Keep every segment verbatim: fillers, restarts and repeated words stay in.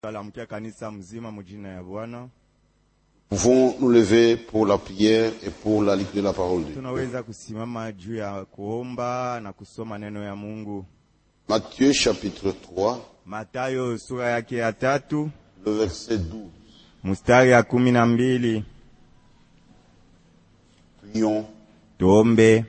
Pouvons nous lever pour la prière et pour la lecture de la parole de Dieu. Matthieu chapitre trois, le verset douze. Prions. Tuombe.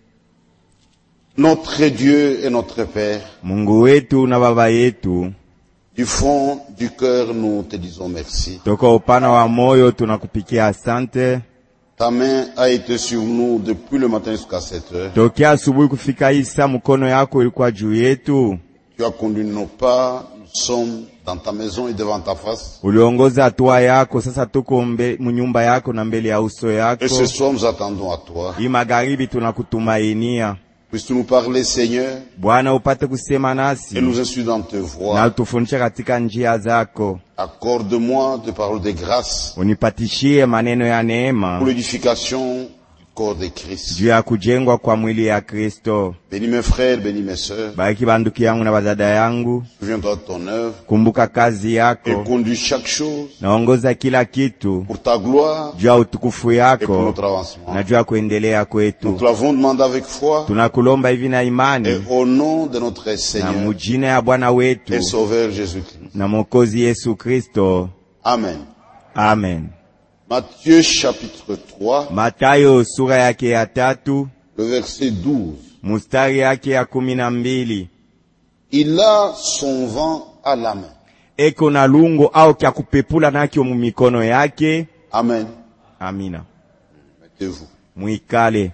Notre Dieu et notre Père, Mungu wetu na baba yetu, du fond du cœur nous te disons merci. toka upana wa moyo tunakupikia asante. Ta main a été sur nous depuis le matin jusqu'à cette heure. Tokea asubuhi kufika hii saa mkono yako ilikuwa juu yetu. Tu as conduit nos pas, nous sommes dans ta maison et devant ta face. Uliongoza hatua yako, sasa tuko mnyumba yako na mbele ya uso yako. Et ce soir nous attendons à toi. Hii magharibi tunakutumainia. Puisses-tu nous parler, Seigneur, Bwana upate kusema nasi, et nous instruire dans tes voies. na utufundishe katika njia zako. Accorde-moi des paroles de grâce Unipatishie maneno ya neema pour l'édification du corps de Christ. juu ya kujengwa kwa mwili ya Kristo. Bénis mes frères, bénis mes sœurs. Bariki banduki yangu na bazada yangu. Souviens-toi de ton œuvre Kumbuka kazi et yako, conduis chaque chose naongoza kila kitu pour ta gloire juu ya utukufu et pour yako notre avancement. na juu ya kuendelea Nous kwetu. te l'avons demandé avec foi Tunakulomba hivi na et imani au nom de notre na Seigneur mujina ya Bwana wetu et Sauveur Jésus-Christ. na Mwokozi Yesu Kristo. Amen. Amen. Matthieu chapitre trois, Matayo sura yake ya tatu, le verset douze. mustari yake ya kumi na mbili. Il a son vent à la main. Eko na lungo au kya kupepula nakyo mu mikono yake. Amen. Amina. Mettez-vous. Mwikale.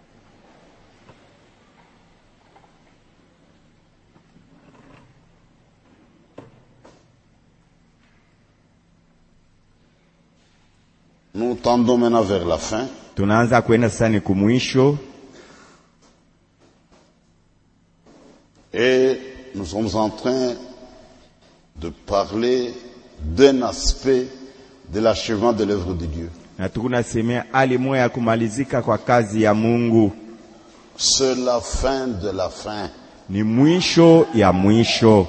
Nous tendons maintenant vers la fin. Tunaanza kwenda sasa ni kumwisho. Et nous sommes en train de parler d'un aspect de l'achèvement de l'œuvre de Dieu. Na tukunasemea hali moja ya kumalizika kwa kazi ya Mungu. C'est la fin de la fin. Ni mwisho ya mwisho.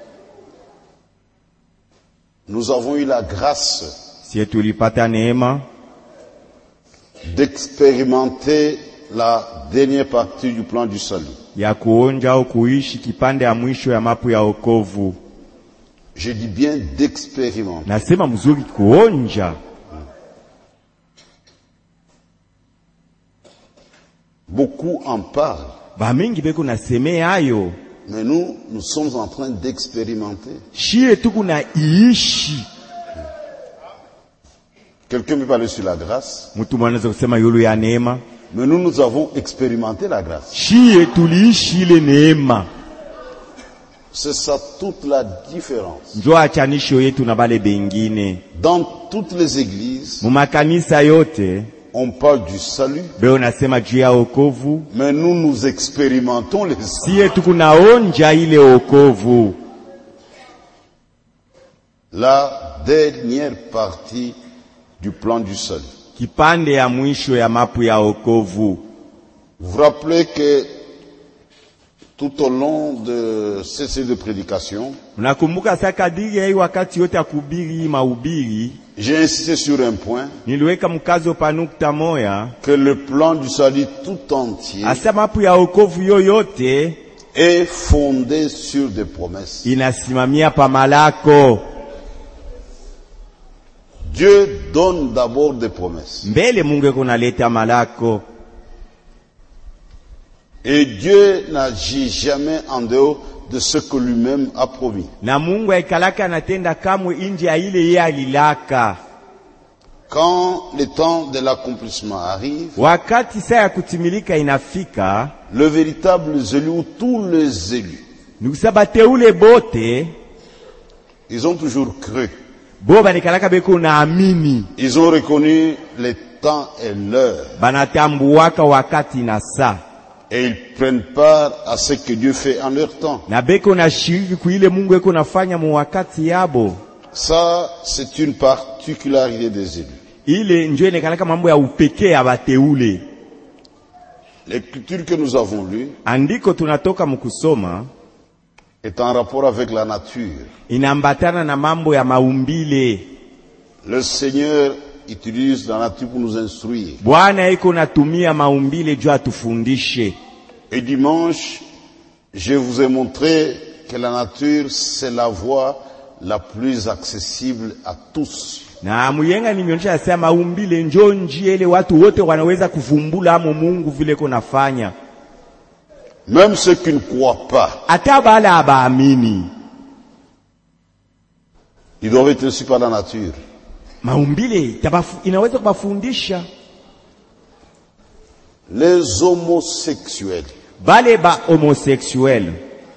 Nous avons eu la grâce Sie tulipata neema d'expérimenter la dernière partie du plan du salut. ya kuonja au kuishi kipande ya mwisho ya mapu ya wokovu. Je dis bien d'expérimenter. Nasema mzuri kuonja. Beaucoup en parlent. Ba mingi beko nasemea ayo. Mais nous, nous sommes en train d'expérimenter. Shie tuku na iishi. Quelqu'un peut parler sur la grâce. Mtu mwanaweza kusema yulu ya neema. Mais nous, nous avons expérimenté la grâce. Shie tuliishi ile neema. C'est ça toute la différence. Njoo achanisho yetu na bale bengine. Dans toutes les églises, Mu makanisa yote on parle du salut. beo nasema juu ya wokovu. Mais nous, nous expérimentons les Sie tuku naonja ile wokovu. la dernière partie du plan du salut. Kipande ya mwisho ya mapu ya wokovu. Vous vous rappelez que tout au long de ces séries de prédications, Unakumbuka sasa kadiri ya hii wakati yote ya kuhubiri mahubiri, j'ai insisté sur un point, niliweka mkazo pa nukta moya, que le plan du salut tout entier asa mapu ya wokovu yoyote est fondé sur des promesses. inasimamia pa malako. Dieu donne d'abord des promesses. Mbele Mungu eko naleta malako. Et Dieu n'agit jamais en dehors de ce que lui-même a promis. Na Mungu aikalaka anatenda kamwe inje ya ile yeye alilaka. Quand le temps de l'accomplissement arrive, Wakati saa ya kutimilika inafika, le véritable élu ou tous les élus, nikusaba teule bote, ils ont toujours cru. bo banikalaka beko naamini. Ils ont reconnu le temps et l'heure. Banatambuwaka wakati na saa. Et ils prennent part à ce que Dieu fait en leur temps. Na beko na shiriki kuile Mungu eko nafanya mu wakati yabo. Ça, c'est une particularité des élus. Ile njo inekalaka mambo ya upekee ya bateule. L'écriture que nous avons lue Andiko tunatoka mkusoma est en rapport avec la nature. Inaambatana na mambo ya maumbile. Le Seigneur utilise la nature pour nous instruire. Bwana iko natumia maumbile juu atufundishe. Et dimanche, je vous ai montré que la nature, c'est la voie la plus accessible à tous. Na muyenga nimeonyesha sema maumbile njoo njia ile watu wote wanaweza kuvumbula amo Mungu vile konafanya. Même ceux qui ne croient pas. Ata bala abaamini. Ils doivent être reçus par la nature. Maumbile inaweza kubafundisha. Les homosexuels. Bale ba homosexuels.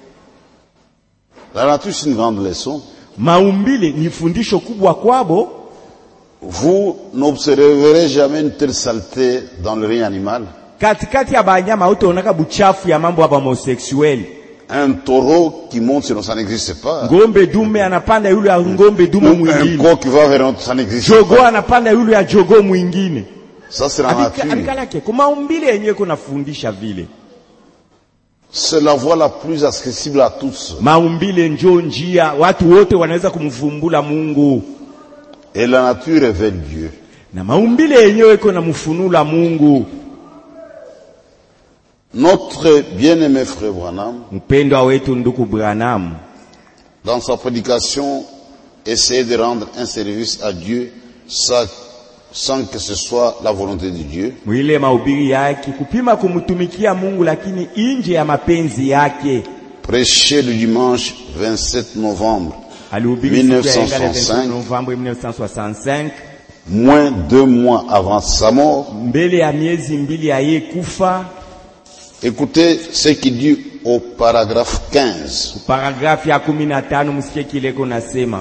La nature, c'est une grande leçon. Maumbile ni fundisho kubwa kwabo. Vous n'observerez jamais une telle saleté dans le règne animal. Katikati ya banyama utaonaka buchafu ya mambo ya homosexuel. Un taureau qui monte sur nous, ça n'existe pas. Ngombe dume anapanda yule ya ngombe dume mwingine. Un coq qui va vers nous, ça n'existe pas. Jogo anapanda yule ya jogo mwingine. Ça c'est la nature. Alikalake kuma umbile yenyewe kunafundisha vile. C'est la voie la plus accessible à tous. Maumbile njoo njia watu wote wanaweza kumvumbula Mungu. Et la nature révèle Dieu. Na maumbile yenyewe iko na mfunula Mungu. Notre bien-aimé frère Branham, mpendwa wetu ndugu Branham, dans sa prédication, essayait de rendre un service à Dieu sans, sans que ce soit la volonté de Dieu. Mwile mahubiri yake kupima kumtumikia Mungu lakini nje ya mapenzi yake. Prêché le dimanche vingt-sept novembre mille neuf cent soixante-cinq, moins deux mois avant sa mort. Mbele ya miezi mbili ya yeye kufa. Écoutez ce qu'il dit au paragraphe quinze. Paragraphe ya kumi na tano msikie kile kunasema.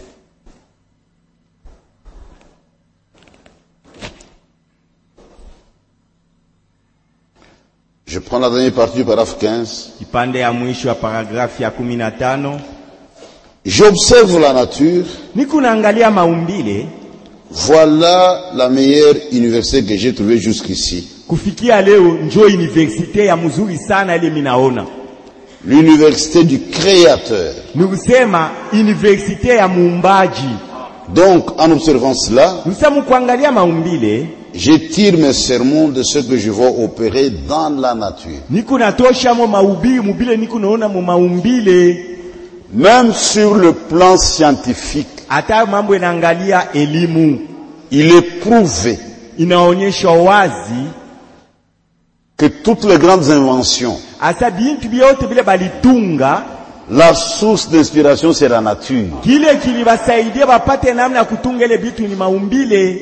Je prends la dernière partie du paragraphe quinze. Kipande ya mwisho ya paragraphe ya kumi na tano. J'observe la nature. Niku naangalia maumbile. Voilà la meilleure université que j'ai trouvée jusqu'ici. Kufikia leo njoo universite ya mzuri sana ile minaona. L'université du créateur. Nikusema universite ya muumbaji. Donc en observant cela, Nusamu kuangalia maumbile, je tire mes sermons de ce que je vois opérer dans la nature. Niku natosha mo mahubiri mubile niku naona mo maumbile. Même sur le plan scientifique, ata mambo inaangalia elimu, il est prouvé inaonyesha wazi que toutes les grandes inventions, asa bintu byote bile balitunga, la source d'inspiration c'est la nature. Kile kilibasaidia bapate namna kutunga ile bitu ni maumbile.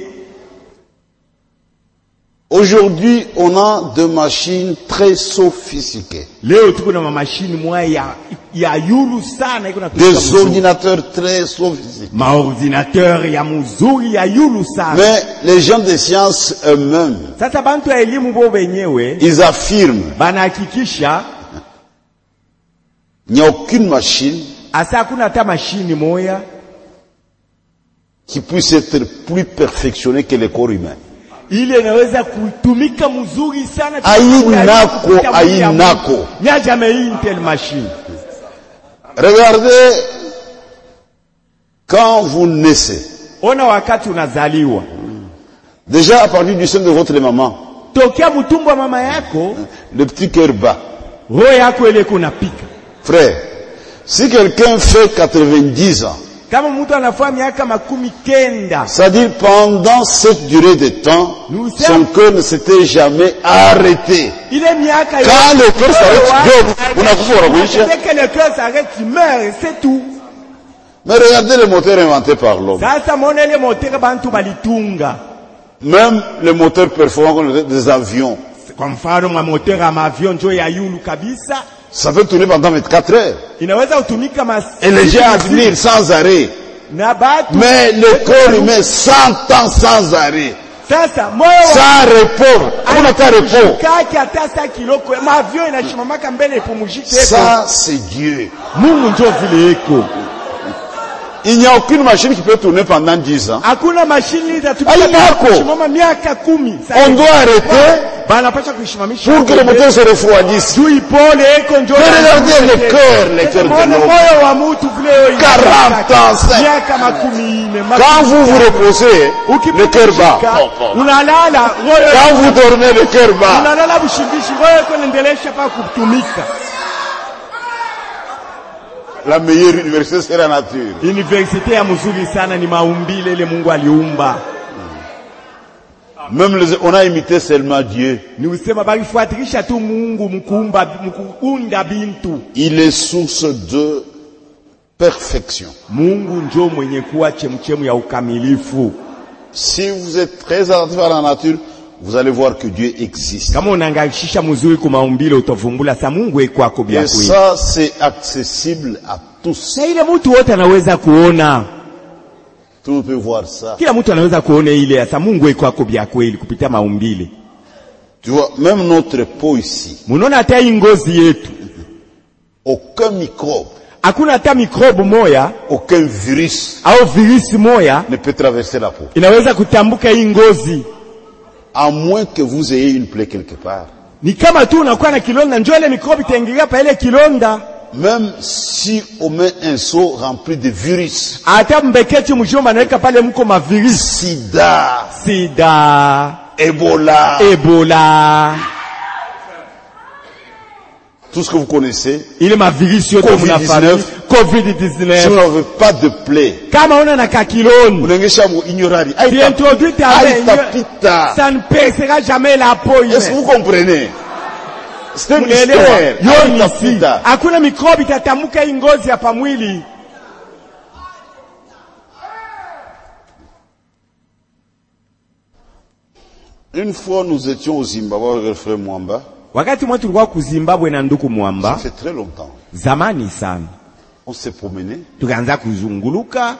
Aujourd'hui, on a des machines très sophistiquées. Leo tuko na machine moya ya, ya yulu sana iko na des ordinateurs très sophistiqués. Ma ordinateur ya muzuri ya yulu sana. Mais les gens de science eux-mêmes, sasa bantu ya elimu bo benyewe, ils affirment, banahakikisha il n'y a aucune machine asa kuna ta machine moya qui puisse être plus perfectionnée que le corps humain. Ile inaweza kutumika mzuri sana. Ainako, ainako. Il n'y a jamais eu une telle machine. Regardez, quand vous naissez, ona wakati unazaliwa, déjà à partir du sein de votre maman, tokea mtumbo wa mama yako, le petit cœur bat. roho yako ile kunapika. Frère, si quelqu'un fait quatre-vingt-dix ans, kama mtu anafanya miaka makumi kenda, c'est-à-dire pendant cette durée de temps, son cœur ne s'était jamais arrêté. Ile miaka quand le cœur s'arrête, on a fait dès que le cœur s'arrête, il meurt, c'est tout. Mais regardez le moteur inventé par l'homme. Sasa mona ile moteur bantu balitunga. Même le moteur performant des avions. Kwa mfano ma moteur ya avion njo ya yulu kabisa. Ça peut tourner pendant vingt-quatre heures. Inaweza kutumika mas. Et les gens admirent sans arrêt. Mais le corps humain cent ans sans arrêt. Sasa moyo sans repos. Kuna ta repos. Kaki atasa kiloko ma avion inashimamaka mbele ipumujike. Ça c'est Dieu. Mungu njo vile eko. Il n'y a aucune machine qui peut tourner pendant dix ans. Hakuna mashini za Haiko. miaka kumi. On doit arrêter Banapasha kuishimamisha. pour que le moteur se refroidisse. Juu ipole eko njoo. Mais regardez le cœur, le cœur de l'homme. Moyo wa mtu vile quarante ans. miaka makumi nne. Quand vous vous reposez, le cœur bat. Unalala, moyo. Quand vous dormez, le cœur bat. Unalala bushibishi, moyo iko naendelesha pa kutumika. La meilleure université c'est la nature. Université ya mzuri sana ni maumbile ile Mungu aliumba. Même les, on a imité seulement Dieu. Ni usema balifuatilisha tu Mungu mkuumba mkuunda bintu. Il est source de perfection. Mungu njoo mwenye kuwa chemchemu ya ukamilifu. Si vous êtes très attentif à la nature, vous allez voir que Dieu existe. Kama unaangalia mzuri kwa maumbile utavumbula sa Mungu eko ako bia Et kweli. ça c'est accessible à tous. Na ile mtu wote anaweza kuona. Tout le monde peut voir ça. Kila mtu anaweza kuona ile sa Mungu eko ako bia kweli kupitia maumbile. Tu vois, même notre peau ici. Munaona hata hii ngozi yetu. Aucun microbe, Hakuna hata mikrobu moya aucun virus au virusi moya ne peut traverser la peau. inaweza kutambuka hii ngozi. À moins que vous ayez une plaie quelque part. Ni kama tu unakuwa na kilonda njoo ile mikrobi itaingia pa ile kilonda. Même si on met un seau rempli de virus, Hata mbeketi mjomba anaweka pale mko mavirus, sida, sida, Ebola, Ebola, tout ce que vous connaissez, ile mavirus yote mnafahamu, covid si vous dix-neuf. n'avez pas de plaie, Kama una na kakiloni, unangesha mu ignorari, tu introduis ta aitapita. ça ne percera jamais la peau. Est-ce que vous comprenez? C'est un Unaelewa? mystère. Yoni si. Aitapita. Hakuna mikrobi itatamuka hii ngozi hapa mwili. Une fois nous étions au Zimbabwe avec le frère Mwamba, Wakati mwa tulikuwa ku Zimbabwe na nduku ça Mwamba, fait très longtemps. zamani sana. On s'est promené, Tukaanza kuzunguluka,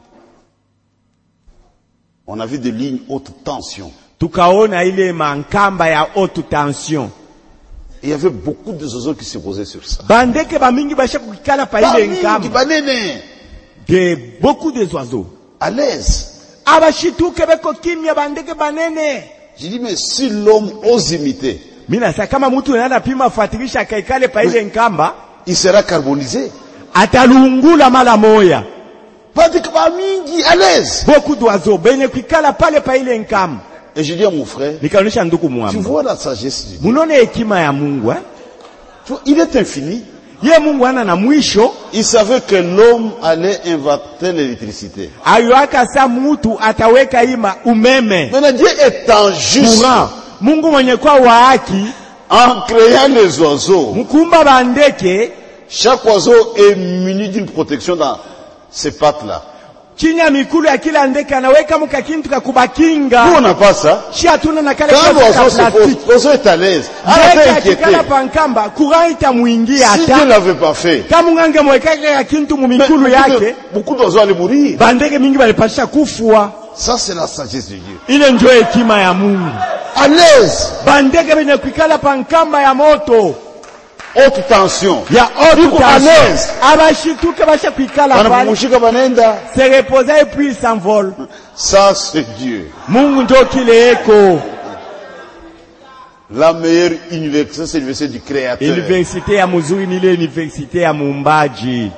on a vu des lignes haute tension. tukaona ile mankamba ya haute tension. Et il y avait beaucoup de oiseaux qui se posaient sur ça. Bandeke ba mingi basha kukikala pa ile Bamingi, nkamba. banene, De beaucoup des oiseaux. à l'aise. Abashituke beko kimya bandeke banene. J'ai dit, mais si l'homme ose imiter, Mina sa kama mtu anaenda pima fuatilisha kaikale pa ile nkamba, il sera carbonisé. atalungula mala moya. Pas de bamingi, à l'aise. Beaucoup d'oiseaux benye kukikala pale pa ile nkamba. Et j'ai dit à mon frère, Nikaonesha nduku tu Mwamba. vois la sagesse de Dieu. Munone hekima ya Mungu eh? Tu vois, il est infini. Ye Mungu ana na mwisho. Il savait que l'homme allait inventer l'électricité. Ayuaka sa mtu ataweka ima umeme. Maintenant, Dieu étant juste, Courant. Mungu mwenye kwa wa haki, en créant les oiseaux, mkumba bandeke, chaque oiseau est muni d'une protection dans ses pattes-là. chini ya mikulu ya kila ndeke anaweka muka kintu ka Nous, on kubakinga. n'a pas ça. Shi hatuna na kale Quand kitu ka l'oiseau se pose, plastiki. l'oiseau est à l'aise. Arrêtez Ndeke d'inquiéter. akikala pa nkamba, courant itamuingia Si Dieu hata. ne l'avait pas fait, Kama ungange mweka ya kintu mu mais mikulu beaucoup yake, de- beaucoup d'oiseaux allaient mourir. bandeke mingi balipasha kufua. Ça, c'est la sagesse de Dieu. Ile ndio hekima ya Mungu. À l'aise. Bandeke benye kukala pa nkamba ya moto. Haute tension. Ya haute Iko à tension. l'aise. Abashituke basha kuikala pale. Wanapumushika banenda. Se reposer et puis s'envole. Ça, c'est Dieu. Mungu ndio kile eko. La meilleure université, c'est l'université du Créateur. Universite ya mzuri ni ile universite ya muumbaji.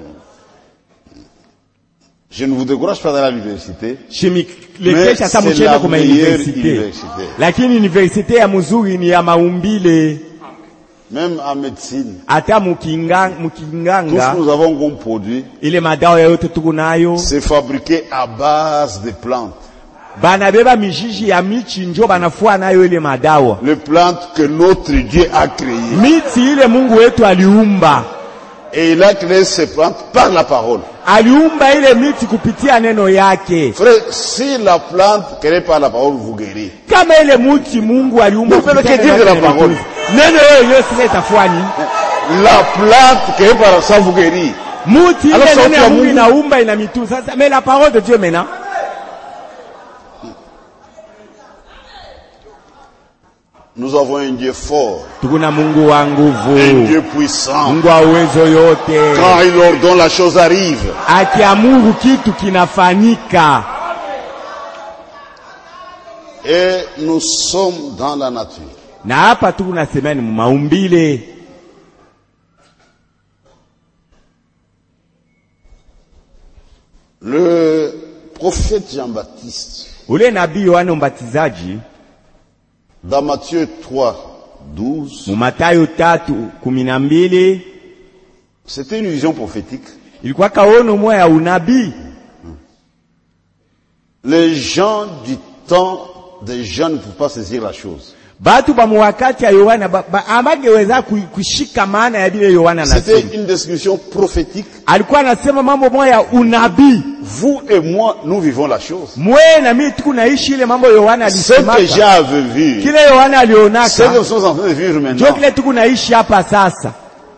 Je ne vous décourage pas dans l'université. Shimilekesha sa Mais mchende c'est kwa la meilleure universite. université. Lakini universite ya mzuri ni ya maumbile. Même en médecine. Hata mukinga Tout ce mukinganga que nous avons comme produit, ile madawa yote tuko nayo c'est fabriqué à base de plantes. banabeba mijiji ya michi njo banafua nayo ile madawa. Les plantes que notre Dieu a créées. Miti ile Mungu wetu aliumba. Et il a créé ces plantes par la parole. Aliumba ile miti kupitia neno yake. Frère, si la plante créée par la parole vous guérit, Kama ile muti Mungu aliumba Mungu kupitia peke yake neno la parole. yake. Neno hiyo yote itafua nini? la plante créée par ça vous guérit. Muti Alors, ile sauti neno ya ya Mungu Mungu. inaumba ina mitu. Sasa mais la parole de Dieu maintenant. Nous avons un Dieu fort, Tukuna Mungu wa un nguvu, Dieu puissant. Mungu wa uwezo yote. Quand il ordonne, la chose arrive. Akiamuru kitu kinafanyika. Et nous sommes dans la nature. Na hapa tu tunasema ni maumbile. Le prophète Jean-Baptiste, Ule nabii Yohana Mbatizaji, dans Matthieu trois, douze, mu Mathayo tatu kumi na mbili, c'était une vision prophétique. ilikuwa kaono moya ya unabii. Les gens du temps des gens ne peuvent pas saisir la chose. Batu ba mwakati ya Yohana ba, ba, ambageweza kushika maana ya bile Yohana anasema. C'était une description prophétique. Alikuwa anasema mambo moya ya unabii. Vous et moi, nous vivons la chose. Mwe na mimi tunaishi ile mambo Yohana Ce alisema. que Jean avait vu, Kile Yohana alionaka. ce que nous sommes en train de vivre Ndio maintenant. kile tunaishi hapa sasa.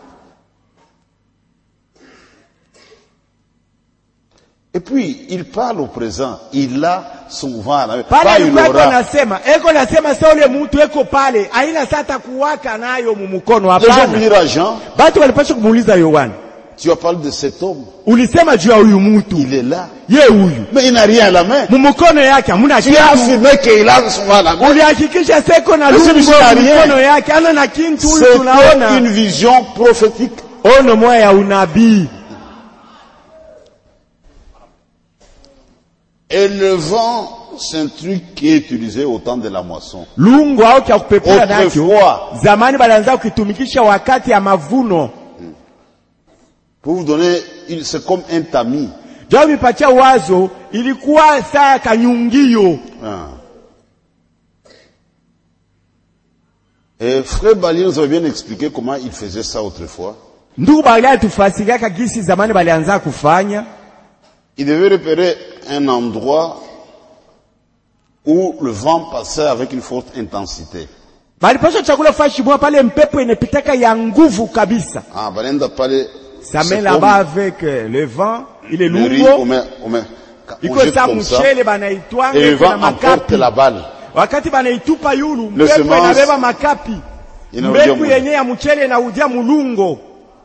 Et puis, il parle au présent. Il a son vent à la main. Pale Pas il alikuwa aura. anasema, eko nasema sasa ule mtu eko pale, haina sata kuwaka nayo mumukono Les gens hapana. diront à Jean, Batu walipaswa kumuuliza Yohana, tu as parlé de cet homme. ulisema juu ya huyu mtu. Il est là. Ye huyu. Mais il n'a rien à la main. Mumukono yake hamuna Tu as kitu. affirmé qu'il a son vent à la main. Ulihakikisha seko na Mais lungo celui-ci n'a rien. mumukono yake, ana na kintu huyu C'était tunaona. une vision prophétique. Ono moya ya unabii. Et le vent, c'est un truc qui est utilisé au temps de la moisson. Lungo au kia kupepea nacho. Autrefois, Zamani balianza kukitumikisha wakati ya mavuno. pour vous donner, il- c'est comme un tamis. Jao mipatia wazo, ilikuwa saa kanyungio. Ah. Et Frère Bali nous avait bien expliqué comment il faisait ça autrefois. Ndugu balia tufasiria kagisi zamani balianza kufanya. Il devait repérer un endroit où le vent passait avec une forte intensité. Balipaswa chakula fashi mwa pale mpepo inepitaka ya nguvu kabisa. Ah, Balenda pale, Ça met c'est là-bas comme avec euh, le vent, il est le riz, on lungo. met, on met, on Iko jette sa comme ça, mchele banaitwanga et le iko na vent emporte makapi. la balle. Wakati banaitupa yulu, Le mpepo semence inabeba makapi. inarudia Mbeku mulu. yenye ya mchele inaudia mulungo.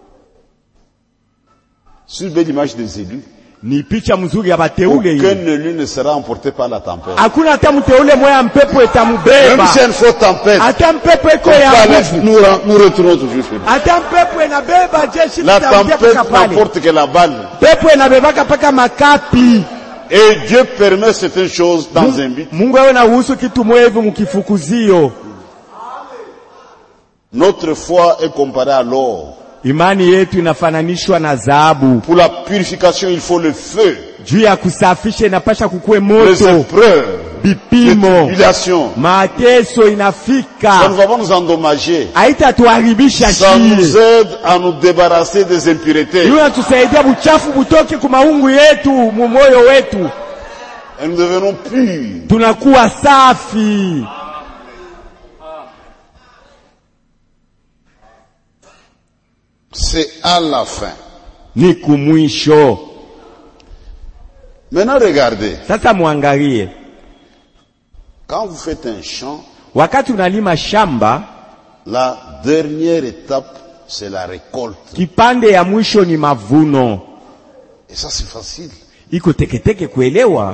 Sur une belle image des élus, Ni picha mzuri ya bateule aucun hiyo. élu ne sera emporté par la tempête. Hakuna hata mteule moya mpepo Même itamubeba. si c'est une forte tempête, Hata mpepo iko on ya va aller- nguvu. nous, re- nous retournons toujours sur lui. Hata mpepo inabeba jeshi La litarudia tempête paka pale. n'emporte que la balle. Pepo inabebaka paka makapi. Et Dieu permet certaines choses dans un but. Mungu awe na uhusu kitu mwevu mukifukuzio. Notre foi est comparée à l'or. Imani yetu inafananishwa na dhahabu. Pour la purification, il faut le feu, Juu ya kusafisha inapasha kukue les moto, épreuves, les vipimo, tribulations. mateso Ça ne inafika. va pas nous endommager. Haitatuharibisha Ça nous shie. aide à nous débarrasser des impuretés. Hiyo inatusaidia buchafu butoke kumaungu yetu, mumoyo wetu. Et nous devenons purs. Tunakuwa safi. C'est à la fin. Ni kumwisho. Maintenant, regardez. Sasa muangalie. Quand vous faites un champ, Wakati unalima shamba, la dernière étape, c'est la récolte. kipande ya mwisho ni mavuno. Et ça, c'est facile. Iko teketeke kuelewa.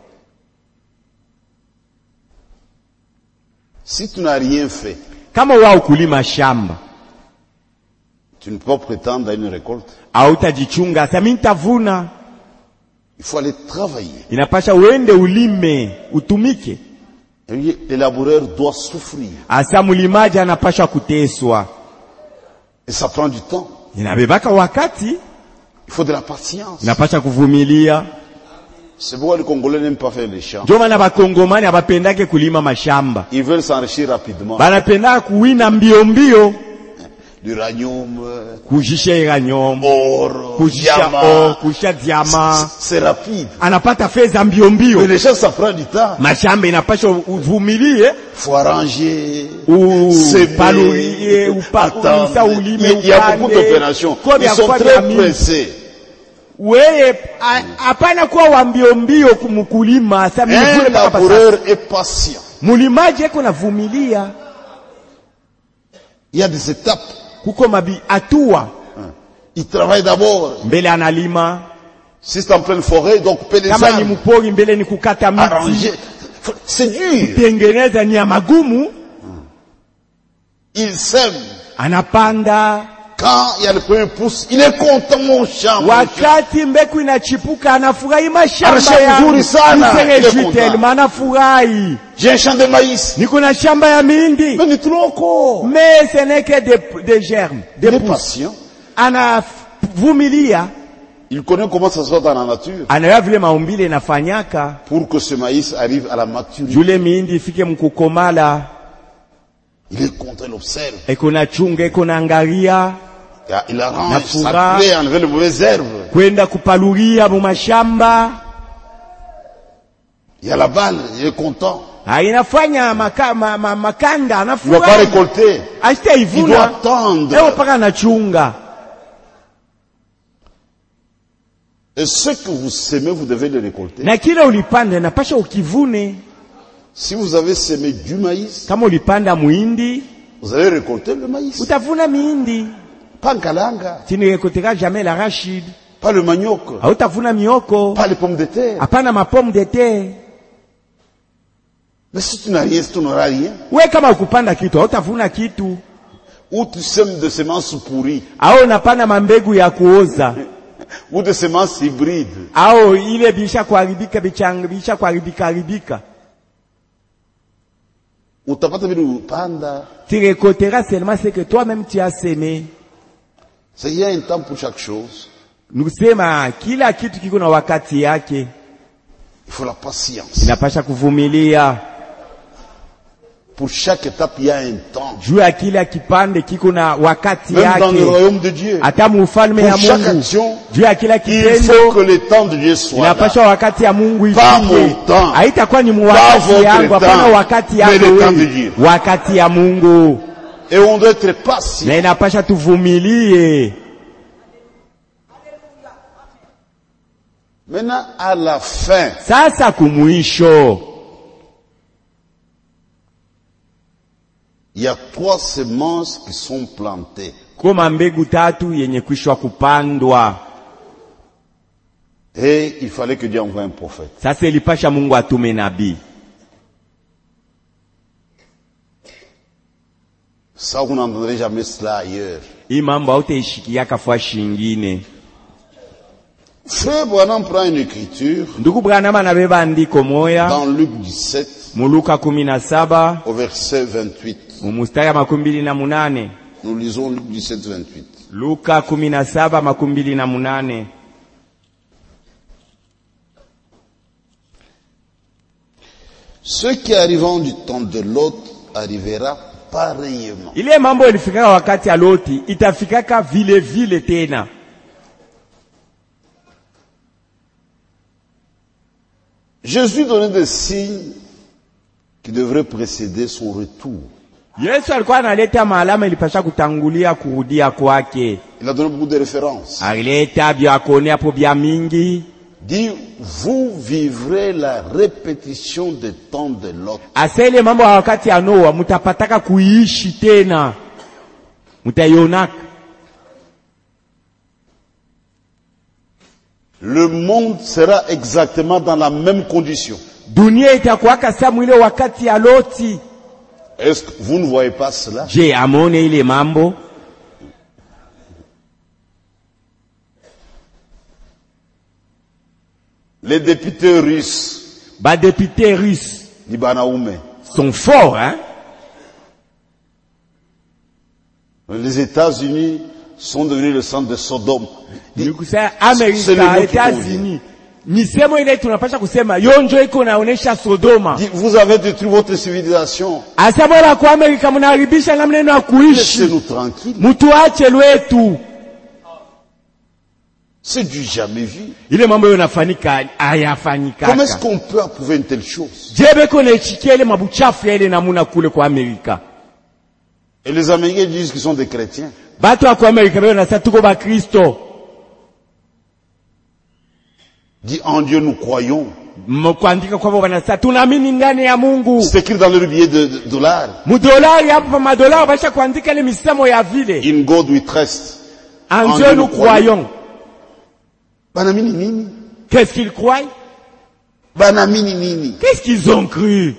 Si tu n'as rien fait, Kama wao kulima shamba, tu ne peux pas prétendre à une récolte. hautajichunga. Sasa mimi nitavuna. Il faut aller travailler. Inapasha uende ulime, utumike. Et oui, le laboureur doit souffrir. Asa mulimaji anapasha kuteswa. Et ça prend du temps. Inabebaka wakati, Il faut de la patience. inapasha kuvumilia. C'est pourquoi les Congolais n'aiment pas faire les champs. Ndio maana bakongomani abapendake kulima mashamba. Ils veulent s'enrichir rapidement. Banapenda kuwina mbio mbio, L'uranium, euh, kujisha iranium, or, kujisha diamant. o, kujisha diama. C'est rapide. Anapata fedha mbio mbio. Mais les champs, ça prend du temps. Mashamba inapasha uvumilie, Faut arranger, upalulie, semer, upa- attendre. ulisa ulime, Il y a beaucoup upande. d'opérations. Kobe Ils sont ya très kwa mingi. pressés. Weye a- hapana kuwa wa mbio mbio kumukulima. Sasa Un mivule mpaka laboureur est patient. mulimaji eko navumilia. Il y a des étapes. Kuko mabi atua. Il travaille d'abord. Mbele analima. Si c'est en pleine forêt, donc couper les Kama ni arbres. mpori mbele ni kukata miti. Arranger. C'est dur. Tengeneza ni ya magumu. Il sème. Anapanda. Quand il y a le premier pouce, il est content, mon champ. mon champ. Wakati mbeku inachipuka anafurahi mashamba Anashamba yangu. nzuri sana. Mserejui telma anafurahi. J'ai un champ de maïs. Niko na shamba ya mindi. Mais ni trop. Mais ce n'est que des, des germes, des Il est pousses. patient. Anavumilia. Il connaît comment ça se passe dans la nature. Anaya vile maumbile inafanyaka. Pour que ce maïs arrive à la maturité. Jule mindi ifike mkukomala. Il est content, il observe. Eko na chunga, eko na angaria. Il arrange Na sa furaha. plaie, enlever les mauvaises herbes. Kwenda kupaluria mu mashamba. Il y a la balle, il est content. Ha, inafanya maka, ma, ma, makanda, Il ne doit pas anafurahi. récolter. Asite Il doit ivuna. attendre. Ewo paka na chunga. Et ce que vous semez, vous devez le récolter. Na kile ulipanda napasha ukivune. Si vous avez semé du maïs, Kama ulipanda muhindi, vous allez récolter le maïs. utavuna mihindi. Pas kalanga, Tu ne récolteras jamais l'arachide. pas le manioc, Hautavuna mioko. pas les pommes de terre. Hapana mapomme de terre. Mais si tu n'as rien, si tu n'auras rien, We kama ukupanda kitu, hautavuna kitu. ou tu sèmes de semences pourries, Au unapanda mambegu ya kuoza. ou de semences hybrides, Au ile bisha kuharibika bichanga, bisha kuharibika haribika. utapata vile upanda. Tu récolteras seulement ce que toi-même tu as semé. C'est il y a un temps pour chaque chose. Nusema kila kitu kiko na wakati yake. Il faut la patience. Inapasha kuvumilia. Pour chaque étape, il y a un temps. Juu ya kila kipande kiko na wakati Même dans le yake. royaume de Dieu. Hata mufalme ya Pour chaque Mungu. action, Juu ya kila il faut kitendo. que le temps de Dieu soit là. Inapasha wakati ya Mungu Pas ifike. mon temps. Haitakuwa ni Pas wakati votre yangu, hapana temps. wakati Mais yako le temps de wewe. Dieu. Wakati ya Mungu. Et on doit être patient. Na inapasha tuvumilie. Maintenant, à la fin, Sasa kumwisho. il y a trois semences qui sont plantées. Koma mbegu tatu yenye kuishwa kupandwa. Et il fallait que Dieu envoie un prophète. Sasa ilipasha Mungu atume nabii. Ça, vous n'entendrez jamais cela ailleurs. Hii mambo hautaishikia kafua shingine. Frère Branham prend une écriture Ndugu Branham anabeba andiko moya. dans Luc dix-sept, Muluka kumi na saba. au verset vingt-huit. Mumustari ya makumi mbili na munane. Nous lisons Luc dix-sept, vingt-huit. Luka kumi na saba makumi mbili na munane. Ce qui arrivant du temps de Lot arrivera pareillement. Ile mambo ilifika wakati ya Loti, itafikaka vile vile tena. Jésus donnait des signes qui devraient précéder son retour. Yesu alikuwa analeta maalama ilipasha kutangulia kurudia kwake. Il a donné beaucoup de références. Alileta vya kuonea po vya mingi. Dit, vous vivrez la répétition des temps de Lot. Asa ile mambo ya wakati ya Noa mutapataka kuiishi tena. Mutaionaka. Le monde sera exactement dans la même condition. Dunia itakuwaka samu ile wakati ya Loti. Est-ce que vous ne voyez pas cela? Je, amone ile mambo? Les députés russes, Ba députés russes Libanaume, sont forts, hein? les États-Unis sont devenus le centre de Sodome. Dit, Nikusema c'est le Amerika, mot qui États-Unis. Misemo ile tunapasha kusema yonjo iko naonesha Sodoma. dit, vous avez détruit votre civilisation. Asa bora kwa Amerika mnaharibisha namna ya kuishi. Laissez-nous tranquilles. Mtuache lwetu. C'est du jamais vu. Ile mambo yanafanyika hayafanyika. Comment est-ce qu'on peut approuver une telle chose? Jebe kone chikia ile mabuchafu ya ile namuna kule kwa Amerika. Et les Américains disent qu'ils sont des chrétiens. Batu wa kwa Amerika beo nasa tuko ba Kristo. Dit, en Dieu nous croyons. Mkuandika kwamba wanasema tunaamini ndani ya Mungu. C'est écrit dans leur billet de, de dollars. Mudolari hapo madolari basha kuandika ile misemo ya vile. In God we trust. En Dieu nous croyons. Banamini nini? Qu'est-ce qu'ils croient? Banamini nini? Qu'est-ce qu'ils ont cru?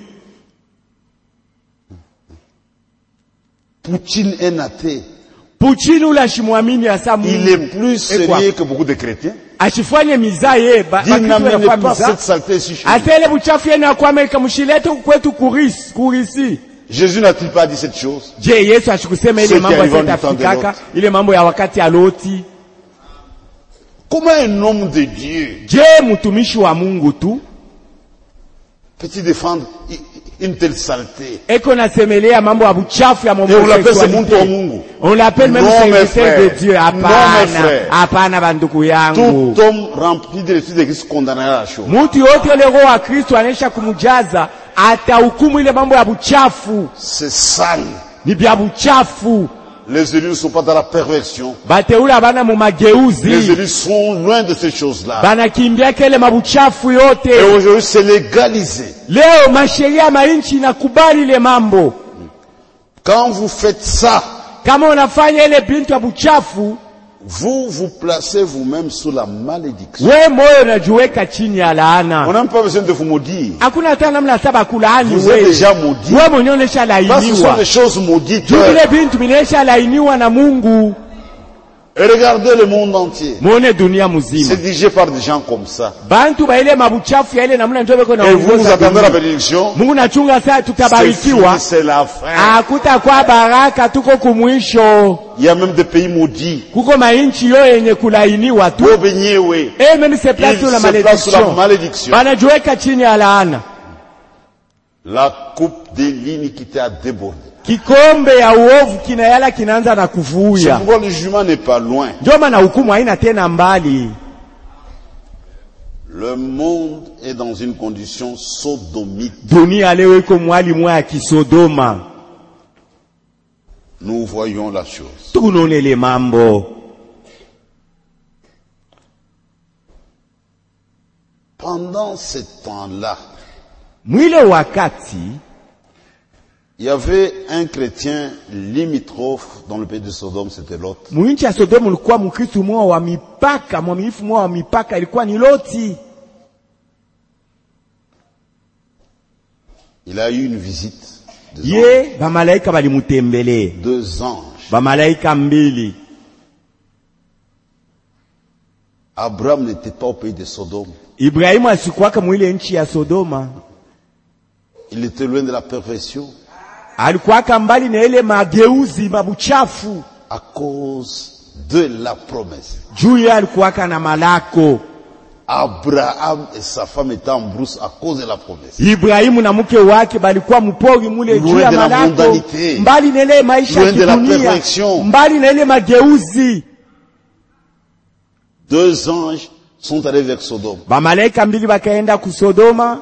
Poutine est athée. Poutine ula shimwamini asa Mungu. Il est plus sérieux que beaucoup de chrétiens. Ashifanye miza ye ba n'amenez pas cette saleté ici chez nous. Atele buchafu yenu ya kwa Amerika mshilete kwetu kurisi kurisi. Jésus n'a-t-il pas dit cette chose? Je Yesu ashikusema ile mambo ya Afrika ile mambo ya wakati ya Loti. Comment un homme de Dieu Je mtumishi wa Mungu tu peut-il défendre une telle saleté? Eko nasemelea mambo ya buchafu ya Mungu. On l'appelle même serviteur de Dieu. Hapana, hapana banduku yangu. Tout homme rempli de l'esprit de Christ condamnera la chose. Mtu yote ile roho wa Kristo anesha kumujaza atahukumu ile mambo ya buchafu. C'est sale. Ni bya buchafu. Les élus ne sont pas dans la perversion. Bateula bana mu mageuzi. Les élus sont loin de ces choses-là. Bana kimbia kele mabuchafu yote. Et aujourd'hui c'est légalisé. Leo masheria mainchi inakubali ile mambo. Quand vous faites ça, kama unafanya ile bintu ya buchafu, vous vous placez vous-même sous la malédiction. Wewe moyo unajiweka chini ya laana. On n'a pas besoin de vous maudire. Hakuna hata namna saba kulaani wewe. Vous êtes déjà maudit. Wewe mwenyewe umeshalaaniwa. Ce sont des choses maudites. Vile bintu vimeshalaaniwa na Mungu. Et regardez le monde entier. Muone dunia mzima. C'est dirigé par des gens comme ça. Bantu ba ile mabuchafu ya ile namna ndio beko na uongozi. Et vous vous attendez la bénédiction. Mungu nachunga saa tutabarikiwa. C'est la fin. Hakuta kwa baraka tuko kumwisho. Il y a même des pays maudits. Kuko mainchi yo yenye kulainiwa tu. Benyewe. Eh même c'est place sur la malédiction. Banajiweka chini ya laana. La coupe de l'iniquité a débordé. Kikombe ya uovu kinayala kinaanza na kuvuya. C'est pourquoi le jugement n'est pas loin. Ndio maana hukumu haina tena mbali. Le monde est dans une condition sodomite. Dunia leo iko mwali mwa ya kisodoma. Nous voyons la chose. Tunaona le mambo. Pendant ce temps-là, mwile wakati il y avait un chrétien limitrophe dans le pays de Sodome, c'était Lot. Mwinchi ya Sodome ulikuwa mkristo mwa wa mipaka, mwaminifu mwa wa mipaka ilikuwa ni Loti. Il a eu une visite. Ye, ba malaika balimutembele. Deux anges. Ba malaika mbili. Abraham n'était pas au pays de Sodome. Ibrahimu asikuwaka mwile nchi ya Sodoma. Il était loin de la perversion. Alikuwaka mbali na ile mageuzi mabuchafu. À cause de la promesse. Juu ya alikuwaka na malako. Abraham et sa femme étaient en brousse à cause de la promesse. Ibrahimu na mke wake balikuwa mpori mule juu ya malako. Mbali na ile maisha ya dunia. Mbali na ile mageuzi. Deux anges sont allés vers Sodome. Ba malaika mbili bakaenda ku Sodoma.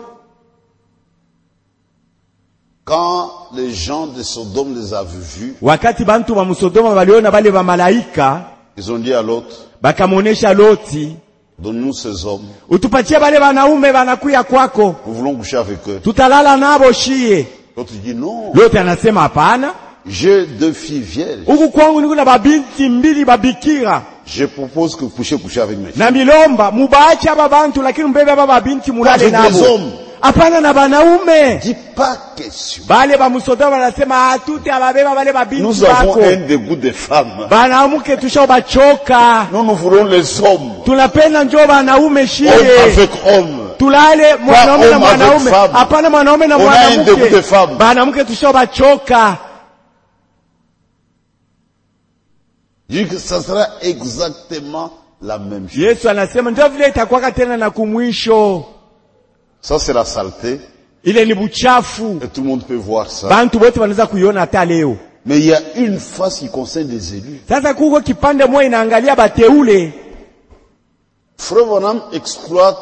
Quand les gens de Sodome les avaient vus, wakati bantu wa Sodoma waliona bale ba malaika, ils ont dit à Lot, bakamonesha Loti, donne-nous ces hommes. Utupatie bale wanaume banakuya kwako. Nous voulons coucher avec eux. Tutalala nabo shie. L'autre dit non. Loti anasema hapana. J'ai deux filles vierges. Huku kwangu niko na babinti mbili babikira. Je propose que vous puissiez coucher avec mes filles. Na milomba mubaache aba bantu lakini mbebe aba babinti mulale nabo. Hapana na banaume. Dis pas question. Bale ba Musodoma wanasema atute ababeba bale babinti bako. Nous avons un dégoût des femmes. Banamuke tushao bachoka. Nous nous voulons les hommes. Tunapenda njoo banaume shie. Homme avec homme. Tulale mwanaume na mwanaume. Hapana mwanaume na mwanamke. On a un dégoût des femmes. Banamuke tushao bachoka. Dit que ça sera exactement la même chose. Yesu anasema ndio vile itakuwa tena na kumwisho. Ça c'est la saleté. Ile ni buchafu. Et tout le monde peut voir ça. Bantu wote wanaweza kuiona hata leo. Mais il y a une face qui concerne les élus. Sasa kuko kipande moja inaangalia bateule. Frère Branham exploite